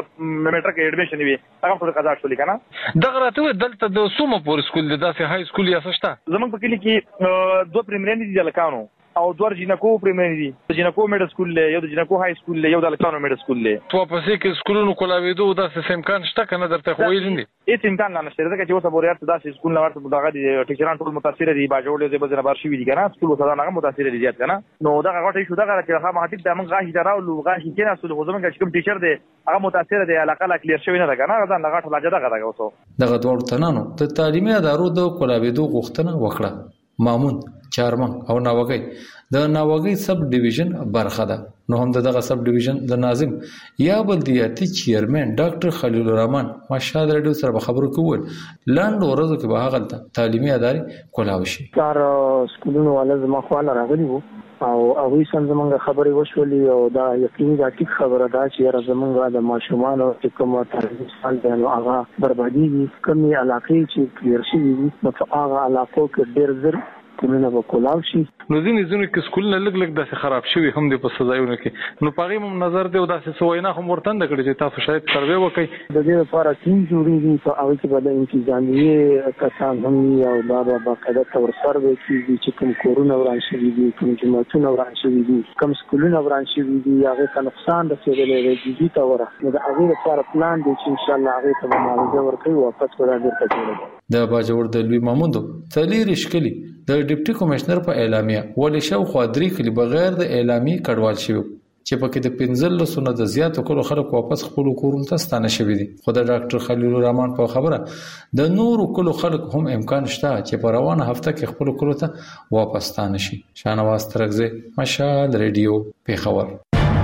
میټر کې اډمیشن نیوي هغه ټول قضا شول کنه
دغه راته دلته د سومه پور سکول د داسې هاي سکول یا څه شته
زمونږ په کلی کې دوه پریمري دي لکانو او دوه جنکو پریمري دي جنکو میډ سکول له یو د جنکو هاي سکول له یو د لکانو میډ سکول له
تو په سې کې سکولونو کولاویدو داسې امکان شته کنه درته خو یې نه
هیڅ امکان نه شته ځکه چې اوسه بوریات داسې سکول نه ورته دغه دي ټیچران ټول متاثر دي باجوړ دې بزنه بار شي دي کنه سکول سره نه متاثر دي زیات کنه نو دا غټي شو دا چې هغه مهاتیب د موږ غاښ دراو غاښ کې نه اصل خو زمونږ کوم ټیچر دی هغه متاثر دي علاقه لا کلیر شوی نه ده کنه دا لغټ لاجه دغه دغه اوسه
دغه دوړ تنانو د تعلیمي ادارو د کولاویدو غوښتنه وکړه مامون چارمن او ناوګي د ناوګي سب ډیویژن برخه ده نو هم دغه سب ډیویژن د ناظم یا بلدیاتي چیرمن ډاکټر خلیل الرحمن ماشاء الله ډېر سره خبرو کول لاند ورځو کې به هغه تعلیمي ادارې کولاوي شي
کار سکولونو ولز ما خو نه راغلی وو او هغه څنګه زمونږ خبرې وشولې او دا یقیني دا ټیک خبره ده چې زمونږ د ماشومان او کومه تعلیم سال دی نو هغه بربادي دي کومې علاقې چې کلیر شي نو هغه علاقو کې ډېر زر سکولونه به کولاو شي.
نو ځینې ځینې کې سکولونه لږ لږ داسې خراب شوي هم دي په سزایونو کې، نو په هغې هم نظر دی او داسې څه وینا هم ورتنده کړې چې تاسو شاید سروې وکړئ.
د دې لپاره ټیم جوړېږي، په هغې کې به د انتظامیې کسان هم وي او دا به باقاعده طور سروې کېږي چې کوم کورونه وران شوي دي، کوم جوماتونه وران شوي دي، کوم سکولونه وران شوي دي، هغې ته نقصان رسېدلی دی جدي طوره. نو د هغې لپاره پلان دی چې انشاءالله هغې ته به معاوضه ورکوي، واپس به دا بېرته جوړوي.
د باجوړ د لوی ماموندو څلېرویشت کلي د ډیپټي کمشنر په اعلامیه ولې شاوخوا درې کلي بغیر د اعلامیې کډوال شوي چې پکې د پنځلسو نه د زیاتو کلو خلک واپس خپلو کورونو ته ستانه شوي دي. خو د ډاکټر خلیل الرحمن په خبره د نورو کلو خلک هم امکان شته چې په روانه هفته کې خپلو کلو ته واپس ستانه شي. شاهنواز ترکزی، مشال ریډیو، پیښور.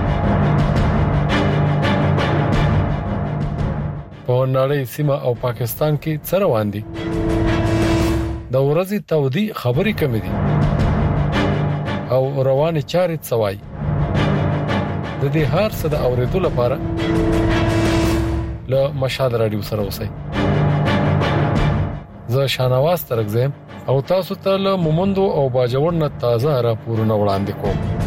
په نړۍ سیمه او پاکستان کې څه روان دي؟ د ورځې تودي خبرې کمې دي او روانې چارې څوای. د دې هر څه د اورېدو لپاره له مشال رادیو سره اوسئ. زه شاهنواز ترکزی او تاسو ته له مومندو او باجوړ نه تازه راپورونه وړاندې کوم.